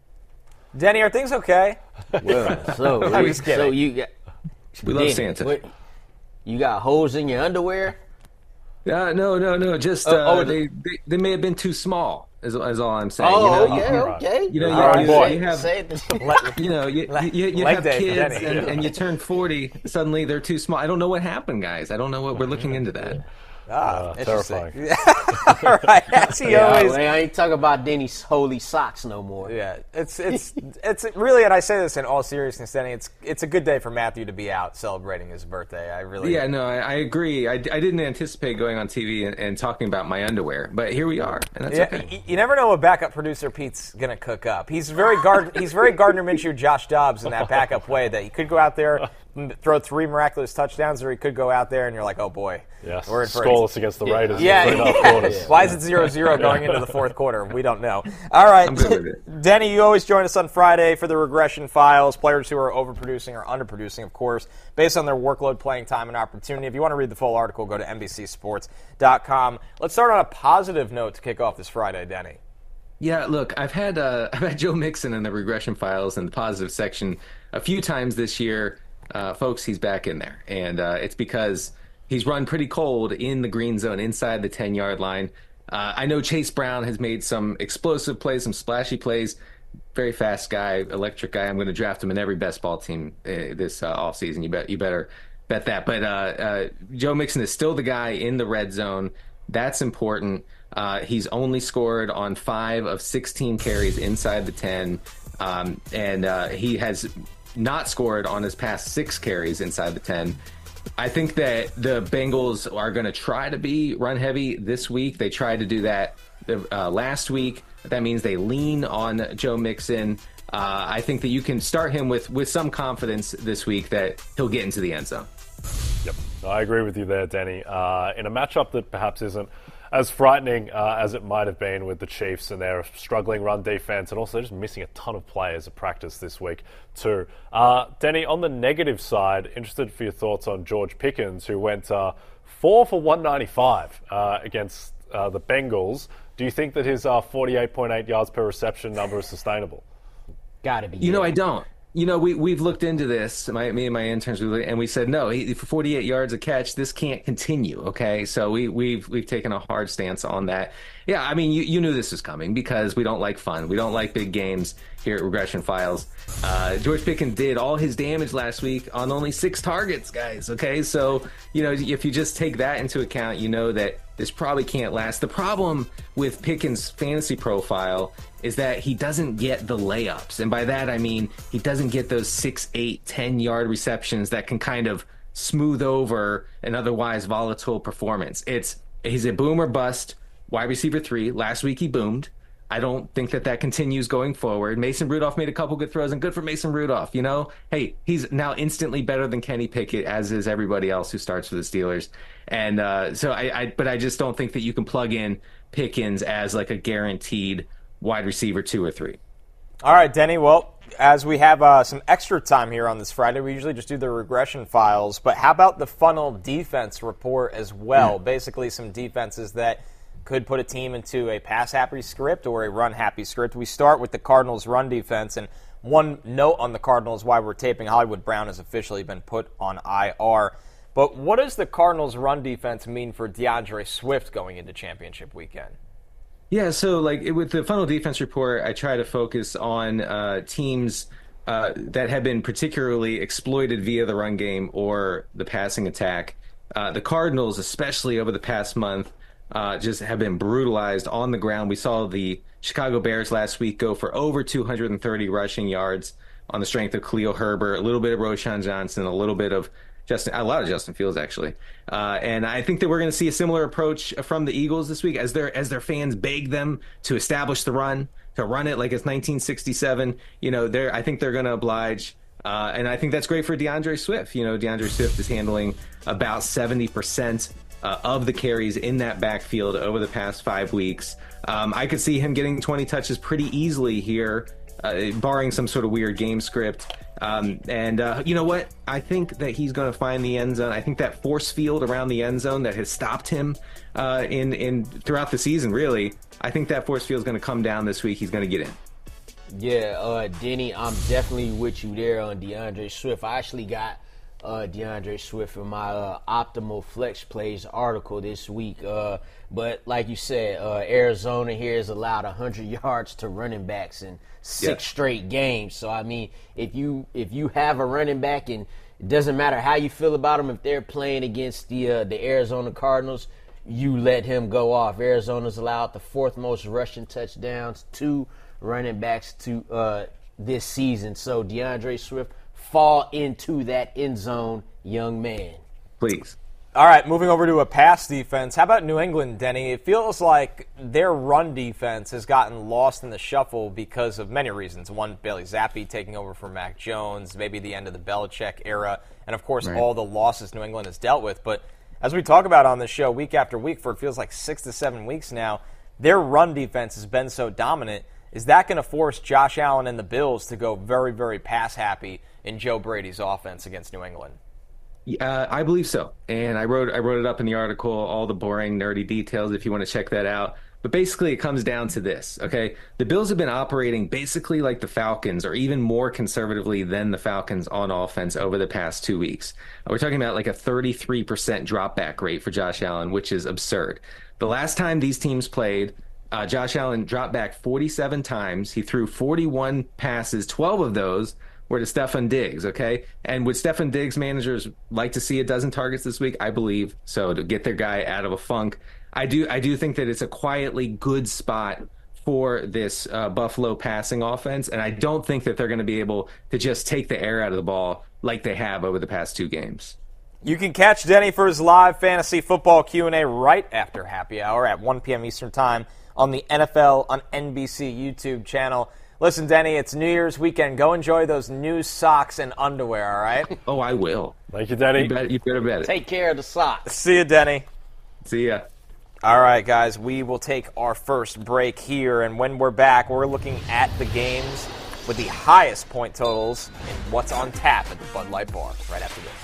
Denny, are things okay? Well, so, I'm just kidding. So you got, we love Denny, Santa. What, you got holes in your underwear? Uh, no, no, no. Just uh, oh, oh, they, they they may have been too small. Is, is all I'm saying. Oh, you know, okay, you, okay. You know, all you, right, you, you have, you know, you, you, you have kids and, and you turn forty. Suddenly they're too small. I don't know what happened, guys. I don't know what we're looking into that. Ah, uh, terrifying. All right, as he yeah, always. I ain't talking about Denny's holy socks no more. Yeah, it's it's it's really, and I say this in all seriousness, Denny. It's it's a good day for Matthew to be out celebrating his birthday. I really. Yeah, no, I, I agree. I, I didn't anticipate going on T V and, and talking about my underwear, but here we are, and that's yeah, okay. You, you never know what backup producer Pete's gonna cook up. He's very Gard- he's very Gardner Minshew, Josh Dobbs in that backup way that he could go out there, throw three miraculous touchdowns, or he could go out there and you're like, oh boy, yes, we're in for scoreless against the Raiders. Yeah, in yeah. quarters. Why is it zero zero going into the fourth quarter? We don't know. All right, Denny, you always join us on Friday for the Regression Files. Players who are overproducing or underproducing, of course, based on their workload, playing time, and opportunity. If you want to read the full article, go to N B C sports dot com. Let's start on a positive note to kick off this Friday, Denny. Yeah, look, I've had uh, I've had Joe Mixon in the Regression Files in the positive section a few times this year. Uh, folks, he's back in there, and uh, it's because he's run pretty cold in the green zone inside the ten-yard line. Uh, I know Chase Brown has made some explosive plays, some splashy plays. Very fast guy, electric guy. I'm going to draft him in every best ball team uh, this uh, offseason. You bet. You better bet that. But uh, uh, Joe Mixon is still the guy in the red zone. That's important. Uh, he's only scored on five of sixteen carries inside the ten, um, and uh, he has not scored on his past six carries inside the ten. I think that the Bengals are going to try to be run heavy this week. They tried to do that uh, last week. That means they lean on Joe Mixon. Uh, I think that you can start him with, with some confidence this week that he'll get into the end zone. Yep, I agree with you there, Denny. Uh, in a matchup that perhaps isn't as frightening uh, as it might have been with the Chiefs and their struggling run defense, and also just missing a ton of players at practice this week too. Uh, Denny, on the negative side, interested for your thoughts on George Pickens, who went uh, four for one ninety-five uh, against uh, the Bengals. Do you think that his uh, forty-eight point eight yards per reception number is sustainable? Gotta be. You know, I don't. You know, we, we've looked into this, my, me and my interns, and we said, no, he, for forty-eight yards a catch, this can't continue, okay? So we, we've we've taken a hard stance on that. Yeah, I mean, you, you knew this was coming because we don't like fun. We don't like big games here at Regression Files. Uh, George Pickens did all his damage last week on only six targets, guys, okay? So, you know, if you just take that into account, you know that this probably can't last. The problem with Pickens' fantasy profile is that he doesn't get the layups. And by that, I mean he doesn't get those six, eight, ten-yard receptions that can kind of smooth over an otherwise volatile performance. It's he's a boom or bust wide receiver three. Last week he boomed. I don't think that that continues going forward. Mason Rudolph made a couple good throws, and good for Mason Rudolph. You know, hey, he's now instantly better than Kenny Pickett, as is everybody else who starts for the Steelers. And uh, so I, I, but I just don't think that you can plug in Pickens as like a guaranteed wide receiver two or three. All right, Denny. Well, as we have uh, some extra time here on this Friday, we usually just do the regression files. But how about the funnel defense report as well? Yeah. Basically, some defenses that could put a team into a pass-happy script or a run-happy script. We start with the Cardinals' run defense, and one note on the Cardinals while we're taping, Hollywood Brown has officially been put on I R. But what does the Cardinals' run defense mean for DeAndre Swift going into championship weekend? Yeah, so like with the funnel defense report, I try to focus on uh, teams uh, that have been particularly exploited via the run game or the passing attack. Uh, the Cardinals, especially over the past month, Uh, just have been brutalized on the ground. We saw the Chicago Bears last week go for over two hundred thirty rushing yards on the strength of Khalil Herbert, a little bit of Roschon Johnson, a little bit of Justin, a lot of Justin Fields actually. Uh, and I think that we're going to see a similar approach from the Eagles this week as their as their fans beg them to establish the run, to run it like it's nineteen sixty-seven. You know, they're I think they're going to oblige. Uh, and I think that's great for DeAndre Swift. You know, DeAndre Swift is handling about seventy percent Uh, of the carries in that backfield over the past five weeks. Um, I could see him getting twenty touches pretty easily here, uh, barring some sort of weird game script. Um, and uh, you know what? I think that he's going to find the end zone. I think that force field around the end zone that has stopped him uh, in, in throughout the season, really, I think that force field is going to come down this week. He's going to get in. Yeah, uh, Denny, I'm definitely with you there on DeAndre Swift. I actually got Uh, DeAndre Swift in my uh, Optimal Flex Plays article this week. Uh, but like you said, uh, Arizona here has allowed one hundred yards to running backs in six yeah. straight games. So, I mean, if you if you have a running back, and it doesn't matter how you feel about them, if they're playing against the uh, the Arizona Cardinals, you let him go off. Arizona's allowed the fourth most rushing touchdowns to running backs to uh, this season. So, DeAndre Swift, fall into that end zone, young man. Please. All right, moving over to a pass defense. How about New England, Denny? It feels like their run defense has gotten lost in the shuffle because of many reasons. One, Bailey Zappi taking over for Mac Jones, maybe the end of the Belichick era, and, of course, right. all the losses New England has dealt with. But as we talk about on this show week after week for it feels like six to seven weeks now, their run defense has been so dominant. Is that going to force Josh Allen and the Bills to go very, very pass-happy in Joe Brady's offense against New England? Uh, I believe so, and I wrote I wrote it up in the article, all the boring, nerdy details if you want to check that out. But basically, it comes down to this, okay? The Bills have been operating basically like the Falcons, or even more conservatively than the Falcons on offense over the past two weeks. We're talking about like a thirty-three percent drop back rate for Josh Allen, which is absurd. The last time these teams played, uh, Josh Allen dropped back forty-seven times. He threw forty-one passes, twelve of those were to Stefon Diggs, okay? And would Stefon Diggs managers like to see a dozen targets this week? I believe so, to get their guy out of a funk. I do I do think that it's a quietly good spot for this uh, Buffalo passing offense, and I don't think that they're going to be able to just take the air out of the ball like they have over the past two games. You can catch Denny for his live fantasy football Q and A right after happy hour at one p.m. Eastern Time on the N F L on N B C YouTube channel. Listen, Denny, it's New Year's weekend. Go enjoy those new socks and underwear, all right? Oh, I will. Thank you, Denny. You, bet, you better bet it. Take care of the socks. See you, Denny. See ya. All right, guys, we will take our first break here, and when we're back, we're looking at the games with the highest point totals and what's on tap at the Bud Light Bar right after this.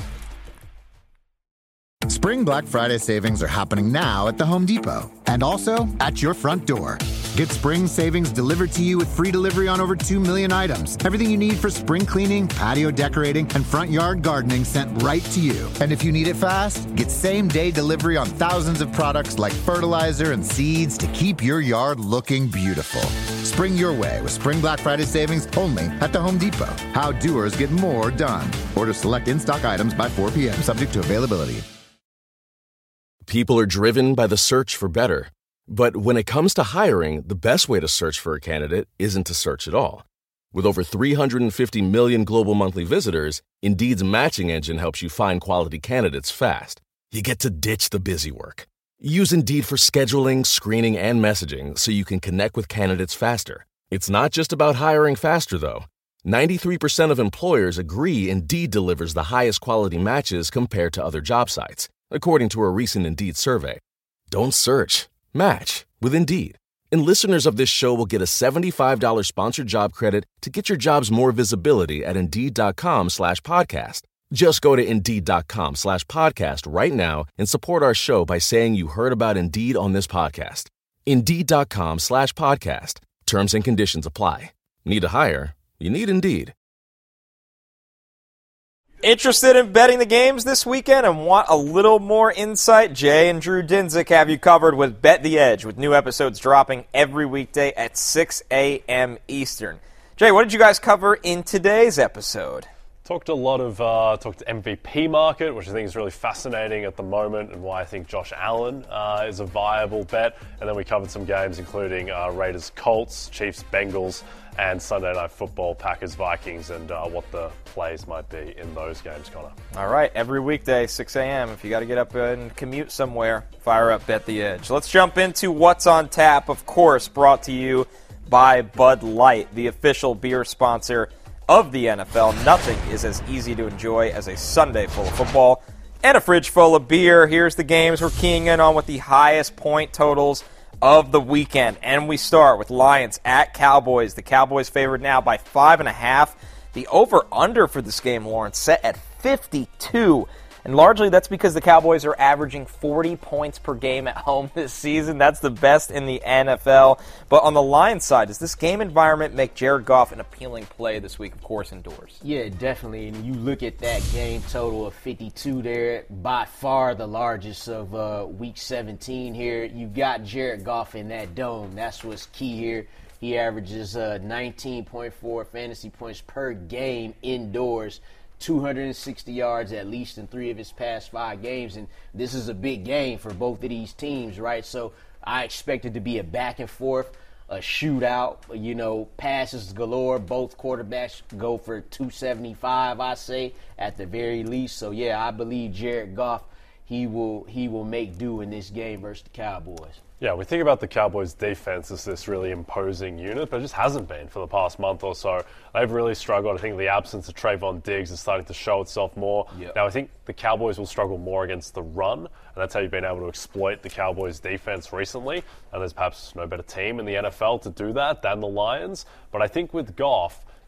Spring Black Friday savings are happening now at the Home Depot and also at your front door. Get spring savings delivered to you with free delivery on over two million items. Everything you need for spring cleaning, patio decorating, and front yard gardening sent right to you. And if you need it fast, get same-day delivery on thousands of products like fertilizer and seeds to keep your yard looking beautiful. Spring your way with Spring Black Friday savings only at the Home Depot. How doers get more done. Order select in-stock items by four p.m. subject to availability. People are driven by the search for better. But when it comes to hiring, the best way to search for a candidate isn't to search at all. With over three hundred fifty million global monthly visitors, Indeed's matching engine helps you find quality candidates fast. You get to ditch the busy work. Use Indeed for scheduling, screening, and messaging so you can connect with candidates faster. It's not just about hiring faster, though. ninety-three percent of employers agree Indeed delivers the highest quality matches compared to other job sites, according to a recent Indeed survey. Don't search. Match with Indeed. And listeners of this show will get a seventy-five dollars sponsored job credit to get your jobs more visibility at Indeed.com slash podcast. Just go to Indeed.com slash podcast right now and support our show by saying you heard about Indeed on this podcast. Indeed.com slash podcast. Terms and conditions apply. Need to hire? You need Indeed. Interested in betting the games this weekend and want a little more insight? Jay and Drew Dinsick have you covered with Bet the Edge, with new episodes dropping every weekday at six a.m. Eastern. Jay, what did you guys cover in today's episode? Talked a lot of uh, talked M V P market, which I think is really fascinating at the moment, and why I think Josh Allen uh, is a viable bet. And then we covered some games, including uh, Raiders Colts, Chiefs Bengals, and Sunday Night Football, Packers Vikings, and uh, what the plays might be in those games, Connor. All right, every weekday, six a.m. If you got to get up and commute somewhere, fire up Bet the Edge. Let's jump into what's on tap. Of course, brought to you by Bud Light, the official beer sponsor of the N F L. Nothing is as easy to enjoy as a Sunday full of football and a fridge full of beer. Here's the games we're keying in on with the highest point totals of the weekend. And we start with Lions at Cowboys. The Cowboys favored now by five and a half. The over-under for this game, Lawrence, set at fifty-two. And largely that's because the Cowboys are averaging forty points per game at home this season. That's the best in the N F L. But on the Lions side, does this game environment make Jared Goff an appealing play this week, of course, indoors? Yeah, definitely. And you look at that game total of fifty-two there, by far the largest of uh, week seventeen here. You've got Jared Goff in that dome. That's what's key here. He averages uh, nineteen point four fantasy points per game indoors. two hundred sixty yards at least in three of his past five games, and this is a big game for both of these teams, right? So I expect it to be a back and forth, a shootout, you know, passes galore. Both quarterbacks go for two seventy-five, I say, at the very least. So yeah, I believe Jared Goff, he will he will make do in this game versus the Cowboys. Yeah, we think about the Cowboys' defense as this really imposing unit, but it just hasn't been for the past month or so. They've really struggled. I think the absence of Trayvon Diggs is starting to show itself more. Yep. Now, I think the Cowboys will struggle more against the run, and that's how you've been able to exploit the Cowboys' defense recently. And there's perhaps no better team in the N F L to do that than the Lions. But I think with Goff,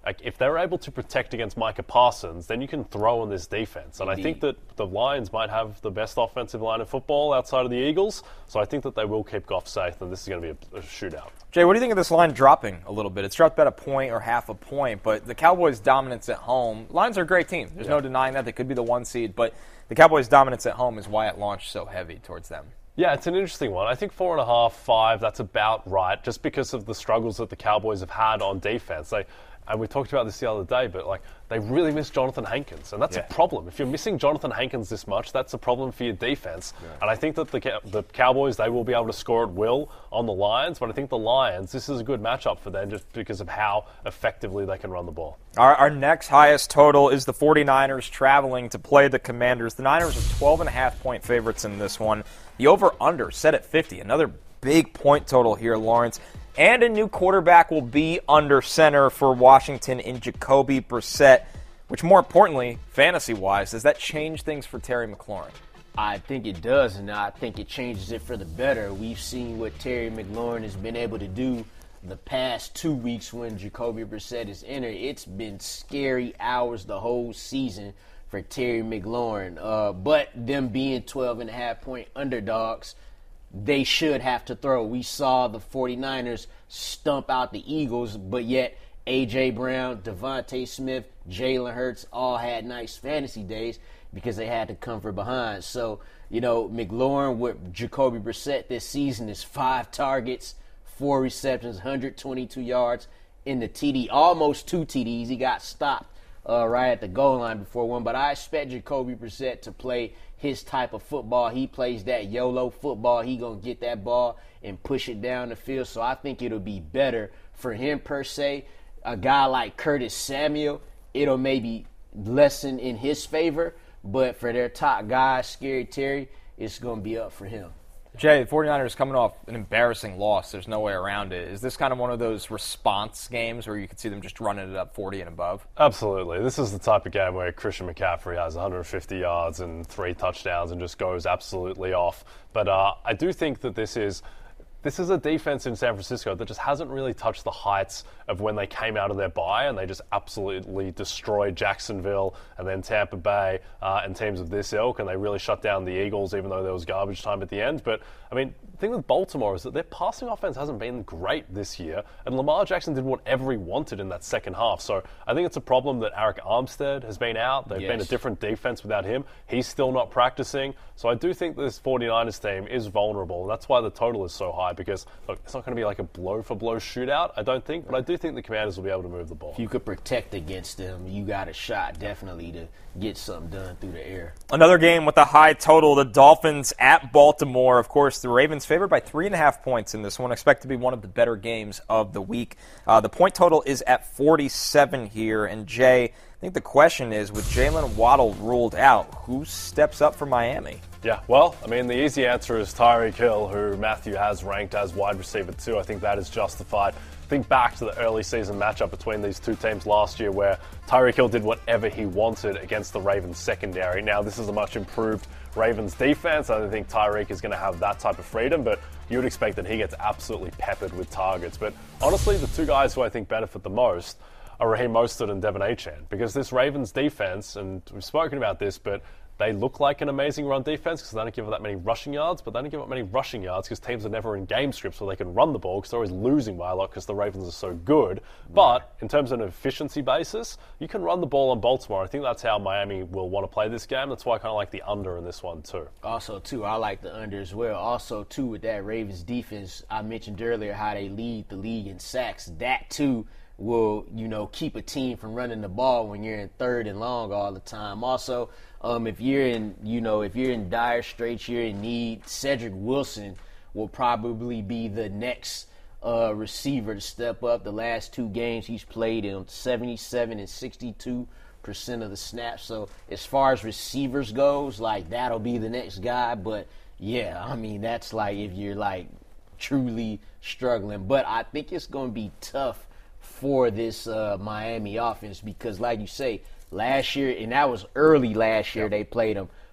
like if they're able to protect against Micah Parsons, then you can throw on this defense. And Indeed. I think that the Lions might have the best offensive line in football outside of the Eagles. So I think that they will keep Goff safe, and this is going to be a, a shootout. Jay, what do you think of this line dropping a little bit? It's dropped about a point or half a point, but the Cowboys' dominance at home, Lions are a great team. There's yeah. no denying that. They could be the one seed, but the Cowboys' dominance at home is why it launched so heavy towards them. Yeah, it's an interesting one. I think four and a half, five, that's about right, just because of the struggles that the Cowboys have had on defense. They, and we talked about this the other day, but like they really miss Jonathan Hankins, and that's yeah. a problem. If you're missing Jonathan Hankins this much, that's a problem for your defense. Yeah. And I think that the the Cowboys, they will be able to score at will on the Lions, but I think the Lions, this is a good matchup for them just because of how effectively they can run the ball. Our, our next highest total is the 49ers traveling to play the Commanders. The Niners are twelve and a half point favorites in this one. The over-under set at fifty. Another big point total here, Lawrence. And a new quarterback will be under center for Washington in Jacoby Brissett, which more importantly, fantasy-wise, does that change things for Terry McLaurin? I think it does, and I think it changes it for the better. We've seen what Terry McLaurin has been able to do the past two weeks when Jacoby Brissett is entered. It's been scary hours the whole season for Terry McLaurin. Uh, but them being twelve and a half point underdogs, they should have to throw. We saw the 49ers stump out the Eagles, but yet A J. Brown, Devontae Smith, Jalen Hurts all had nice fantasy days because they had to come from behind. So, you know, McLaurin with Jacoby Brissett this season is five targets, four receptions, one hundred twenty-two yards in the T D, almost two T Ds. He got stopped uh, right at the goal line before one, but I expect Jacoby Brissett to play his type of football. He plays that YOLO football. He going to get that ball and push it down the field. So I think it'll be better for him per se. A guy like Curtis Samuel, it'll maybe lessen in his favor. But for their top guy, Scary Terry, it's going to be up for him. Jay, the 49ers coming off an embarrassing loss. There's no way around it. Is this kind of one of those response games where you could see them just running it up forty and above? Absolutely. This is the type of game where Christian McCaffrey has one hundred fifty yards and three touchdowns and just goes absolutely off. But uh, I do think that this is... This is a defense in San Francisco that just hasn't really touched the heights of when they came out of their bye and they just absolutely destroyed Jacksonville and then Tampa Bay uh, and teams of this ilk, and they really shut down the Eagles even though there was garbage time at the end. But, I mean, the thing with Baltimore is that their passing offense hasn't been great this year, and Lamar Jackson did whatever he wanted in that second half. So I think it's a problem that Arik Armstead has been out. They've yes. been a different defense without him. He's still not practicing. So I do think this 49ers team is vulnerable, and that's why the total is so high, because look, it's not going to be like a blow-for-blow shootout, I don't think, but I do think the Commanders will be able to move the ball. If you could protect against them, you got a shot definitely to get something done through the air. Another game with a high total, the Dolphins at Baltimore. Of course, the Ravens favored by three and a half points in this one. Expect to be one of the better games of the week. Uh, the point total is at forty-seven here, and Jay, I think the question is, with Jalen Waddle ruled out, who steps up for Miami? Yeah, well, I mean, the easy answer is Tyreek Hill, who Matthew has ranked as wide receiver two. I think that is justified. Think back to the early season matchup between these two teams last year where Tyreek Hill did whatever he wanted against the Ravens secondary. Now, this is a much improved Ravens defense. I don't think Tyreek is going to have that type of freedom, but you would expect that he gets absolutely peppered with targets. But honestly, the two guys who I think benefit the most are Raheem Mostert and Devin Achane, because this Ravens defense, and we've spoken about this, but they look like an amazing run defense because they don't give up that many rushing yards, but they don't give up many rushing yards because teams are never in game scripts where they can run the ball because they're always losing by a lot because the Ravens are so good. But in terms of an efficiency basis, you can run the ball on Baltimore. I think that's how Miami will want to play this game. That's why I kind of like the under in this one too. Also, too, I like the under as well. Also, too, with that Ravens defense, I mentioned earlier how they lead the league in sacks. That, too, will, you know, keep a team from running the ball when you're in third and long all the time. Also, um, if you're in, you know, if you're in dire straits, you're in need, Cedric Wilson will probably be the next uh, receiver to step up. The last two games he's played in seventy-seven and sixty-two percent of the snaps. So as far as receivers goes, like, that'll be the next guy. But yeah, I mean, that's like if you're like truly struggling. But I think it's going to be tough for this uh, Miami offense because, like you say, last year, and that was early last year, yep. they played them.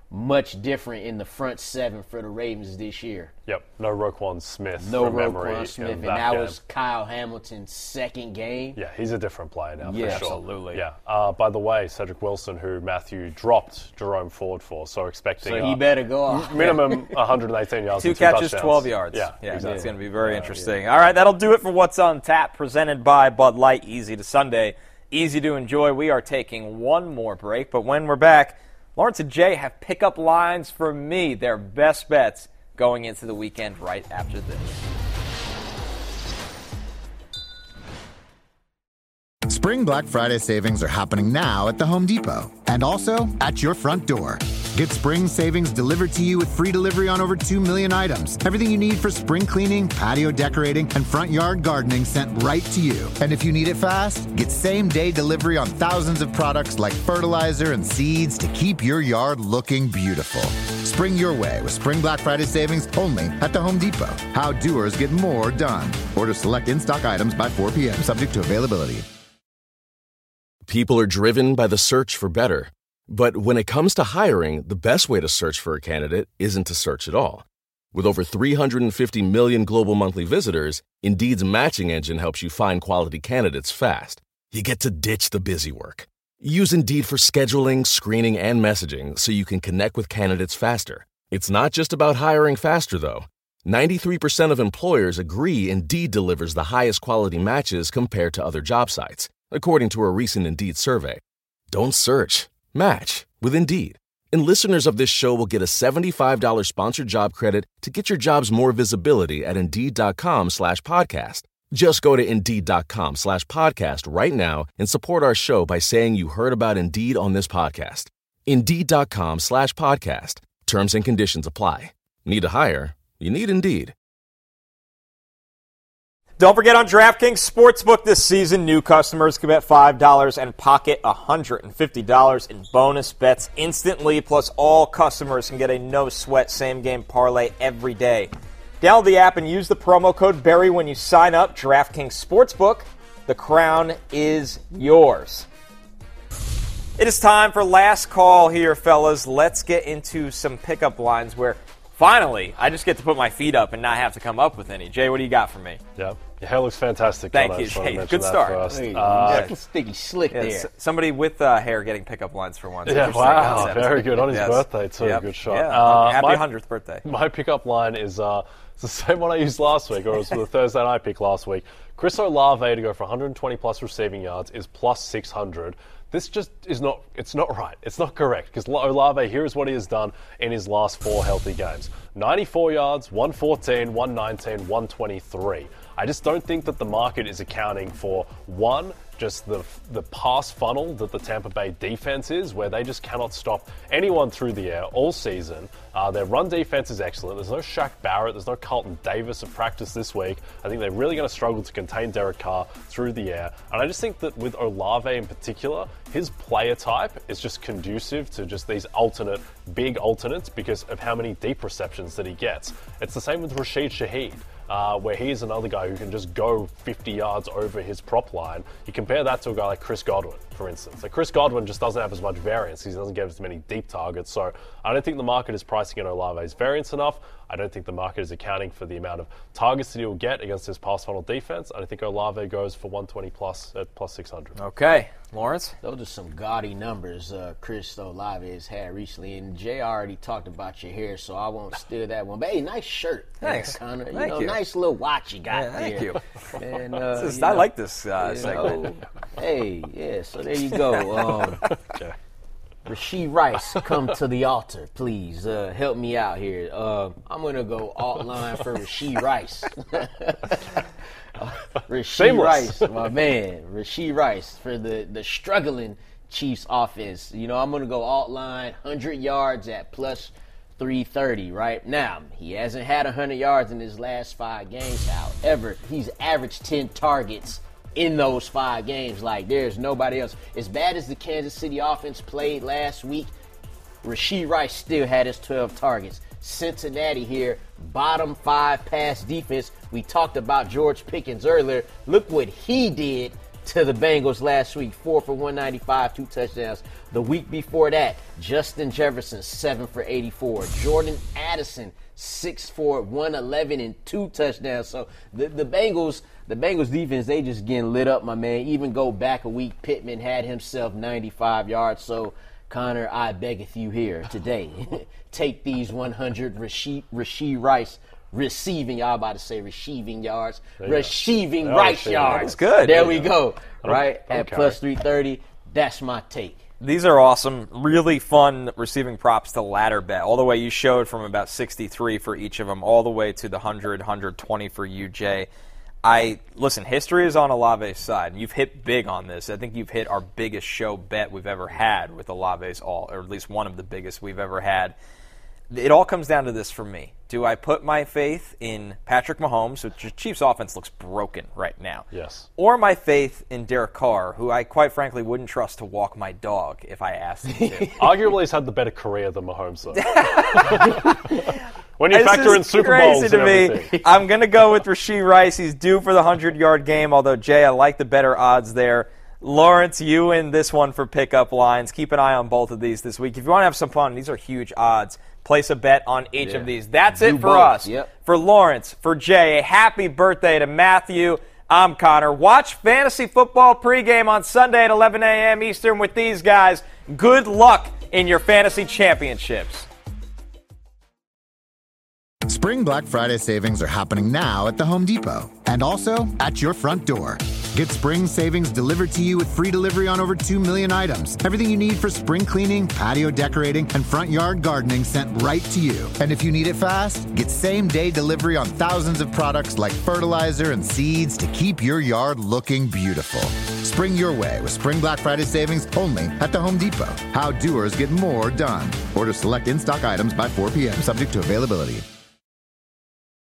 much different in the front seven for the Ravens this year. Yep, no Roquan Smith. No from Roquan Smith, and that, that game. was Kyle Hamilton's second game. Yeah, he's a different player now, Yeah, for sure. absolutely. Yeah. Uh, by the way, Cedric Wilson, who Matthew dropped Jerome Ford for, so expecting So he uh, better go off. minimum one hundred eighteen yards. Two and two catches, touchdowns. twelve yards. Yeah, yeah, exactly. It's going to be very interesting. All right, that'll do it for What's on Tap, presented by Bud Light. Easy to Sunday, easy to enjoy. We are taking one more break, but when we're back, Lawrence and Jay have pickup lines for me, their best bets going into the weekend right after this. Spring Black Friday savings are happening now at the Home Depot and also at your front door. Get spring savings delivered to you with free delivery on over two million items. Everything you need for spring cleaning, patio decorating, and front yard gardening sent right to you. And if you need it fast, get same-day delivery on thousands of products like fertilizer and seeds to keep your yard looking beautiful. Spring your way with Spring Black Friday savings only at the Home Depot. How doers get more done. Order select in-stock items by four p.m. subject to availability. People are driven by the search for better. But when it comes to hiring, the best way to search for a candidate isn't to search at all. With over three hundred fifty million global monthly visitors, Indeed's matching engine helps you find quality candidates fast. You get to ditch the busy work. Use Indeed for scheduling, screening, and messaging so you can connect with candidates faster. It's not just about hiring faster, though. ninety-three percent of employers agree Indeed delivers the highest quality matches compared to other job sites, according to a recent Indeed survey. Don't search. Match with Indeed. And listeners of this show will get a seventy-five dollars sponsored job credit to get your jobs more visibility at Indeed.com slash podcast. Just go to Indeed.com slash podcast right now and support our show by saying you heard about Indeed on this podcast. Indeed.com slash podcast. Terms and conditions apply. Need to hire? You need Indeed. Don't forget, on DraftKings Sportsbook this season, new customers can bet five dollars and pocket one hundred fifty dollars in bonus bets instantly. Plus, all customers can get a no-sweat same-game parlay every day. Download the app and use the promo code Barry when you sign up. DraftKings Sportsbook, the crown is yours. It is time for last call here, fellas. Let's get into some pickup lines where finally I just get to put my feet up and not have to come up with any. Jay, what do you got for me? Yep. Your hair looks fantastic. Thank John. you, I just wanted to Jay. mention Good that start. first. Hey, Uh, yeah, sticky slick Yeah, there. s- somebody with uh, hair getting pickup lines for once. Yeah, Interesting wow, concept. very good. On his Yes. birthday, too. Yep. Good shot. Yeah. Uh, Happy my- one hundredth birthday. My pickup line is uh, it's the same one I used last week, or it was for the Thursday night pick last week. Chris Olave to go for one hundred twenty plus receiving yards is plus six hundred. This just is not, it's not right. It's not correct, because Olave, here is what he has done in his last four healthy games. ninety-four yards, one fourteen, one nineteen, one twenty-three. I just don't think that the market is accounting for, one, just the the pass funnel that the Tampa Bay defense is, where they just cannot stop anyone through the air all season. Uh, their run defense is excellent. There's no Shaq Barrett. There's no Carlton Davis at practice this week. I think they're really going to struggle to contain Derek Carr through the air. And I just think that with Olave in particular, his player type is just conducive to just these alternate, big alternates because of how many deep receptions that he gets. It's the same with Rashid Shaheed. Uh, where he is another guy who can just go fifty yards over his prop line. You compare that to a guy like Chris Godwin, for instance. Like Chris Godwin just doesn't have as much variance. He doesn't get as many deep targets. So I don't think the market is pricing in Olave's variance enough. I don't think the market is accounting for the amount of targets that he will get against his pass funnel defense. I think Olave goes for one twenty plus at plus six hundred. Okay. Lawrence? Those are some gaudy numbers uh, Chris Olave has had recently. And Jay already talked about your hair, so I won't steal that one. But, hey, nice shirt. Thanks. Connor. You Thank know, you. nice little watch you got Yeah, thank there. you. And, uh, This is- you I know, like this uh, you segment. know, hey, yeah, so there you go. Um, Rashee Rice, come to the altar, please. Uh, help me out here. Uh, I'm going to go alt line for Rashee Rice. uh, Rashee Shameless. Rice, my man. Rashee Rice for the, the struggling Chiefs offense. You know, I'm going to go alt line, one hundred yards at plus three thirty right now. He hasn't had one hundred yards in his last five games. However, he's averaged ten targets in those five games. Like, there's nobody else. As bad as the Kansas City offense played last week, Rashee Rice still had his twelve targets. Cincinnati here, bottom five pass defense. We talked about George Pickens earlier. Look what he did to the Bengals last week, four for one ninety-five, two touchdowns. The week before that, Justin Jefferson, seven for eighty-four. Jordan Addison, six for one eleven and two touchdowns. So the, the Bengals, the Bengals defense, they just getting lit up, my man. Even go back a week, Pittman had himself ninety-five yards. So Connor, I beggeth you here today, take these one hundred Rashee, Rashee Rice receiving, y'all about to say receiving yards, receiving Rice yards. That's good. There we go, right, don't at care. plus three thirty. That's my take. These are awesome, really fun receiving props to ladder bet. All the way you showed from about sixty-three for each of them, all the way to the one hundred, one hundred twenty for you, Jay. I listen, history is on Olave's side. You've hit big on this. I think you've hit our biggest show bet we've ever had with Olave's all, or at least one of the biggest we've ever had. It all comes down to this for me. Do I put my faith in Patrick Mahomes, which the Chiefs' offense looks broken right now? Yes. Or my faith in Derek Carr, who I quite frankly wouldn't trust to walk my dog if I asked him to. Arguably, he's had the better career than Mahomes, though. When you This factor is in Super crazy Bowls to and me. everything. I'm going to go with Rashee Rice. He's due for the hundred-yard game, although, Jay, I like the better odds there. Lawrence, you in this one for pickup lines. Keep an eye on both of these this week. If you want to have some fun, these are huge odds. Place a bet on each Yeah. of these. That's Do it for both. us. Yep. For Lawrence, for Jay, a happy birthday to Matthew. I'm Connor. Watch Fantasy Football pregame on Sunday at eleven a.m. Eastern with these guys. Good luck in your fantasy championships. Spring Black Friday savings are happening now at the Home Depot and also at your front door. Get spring savings delivered to you with free delivery on over two million items. Everything you need for spring cleaning, patio decorating, and front yard gardening sent right to you. And if you need it fast, get same-day delivery on thousands of products like fertilizer and seeds to keep your yard looking beautiful. Spring your way with Spring Black Friday savings only at the Home Depot. How doers get more done. Order select in-stock items by four p.m. subject to availability.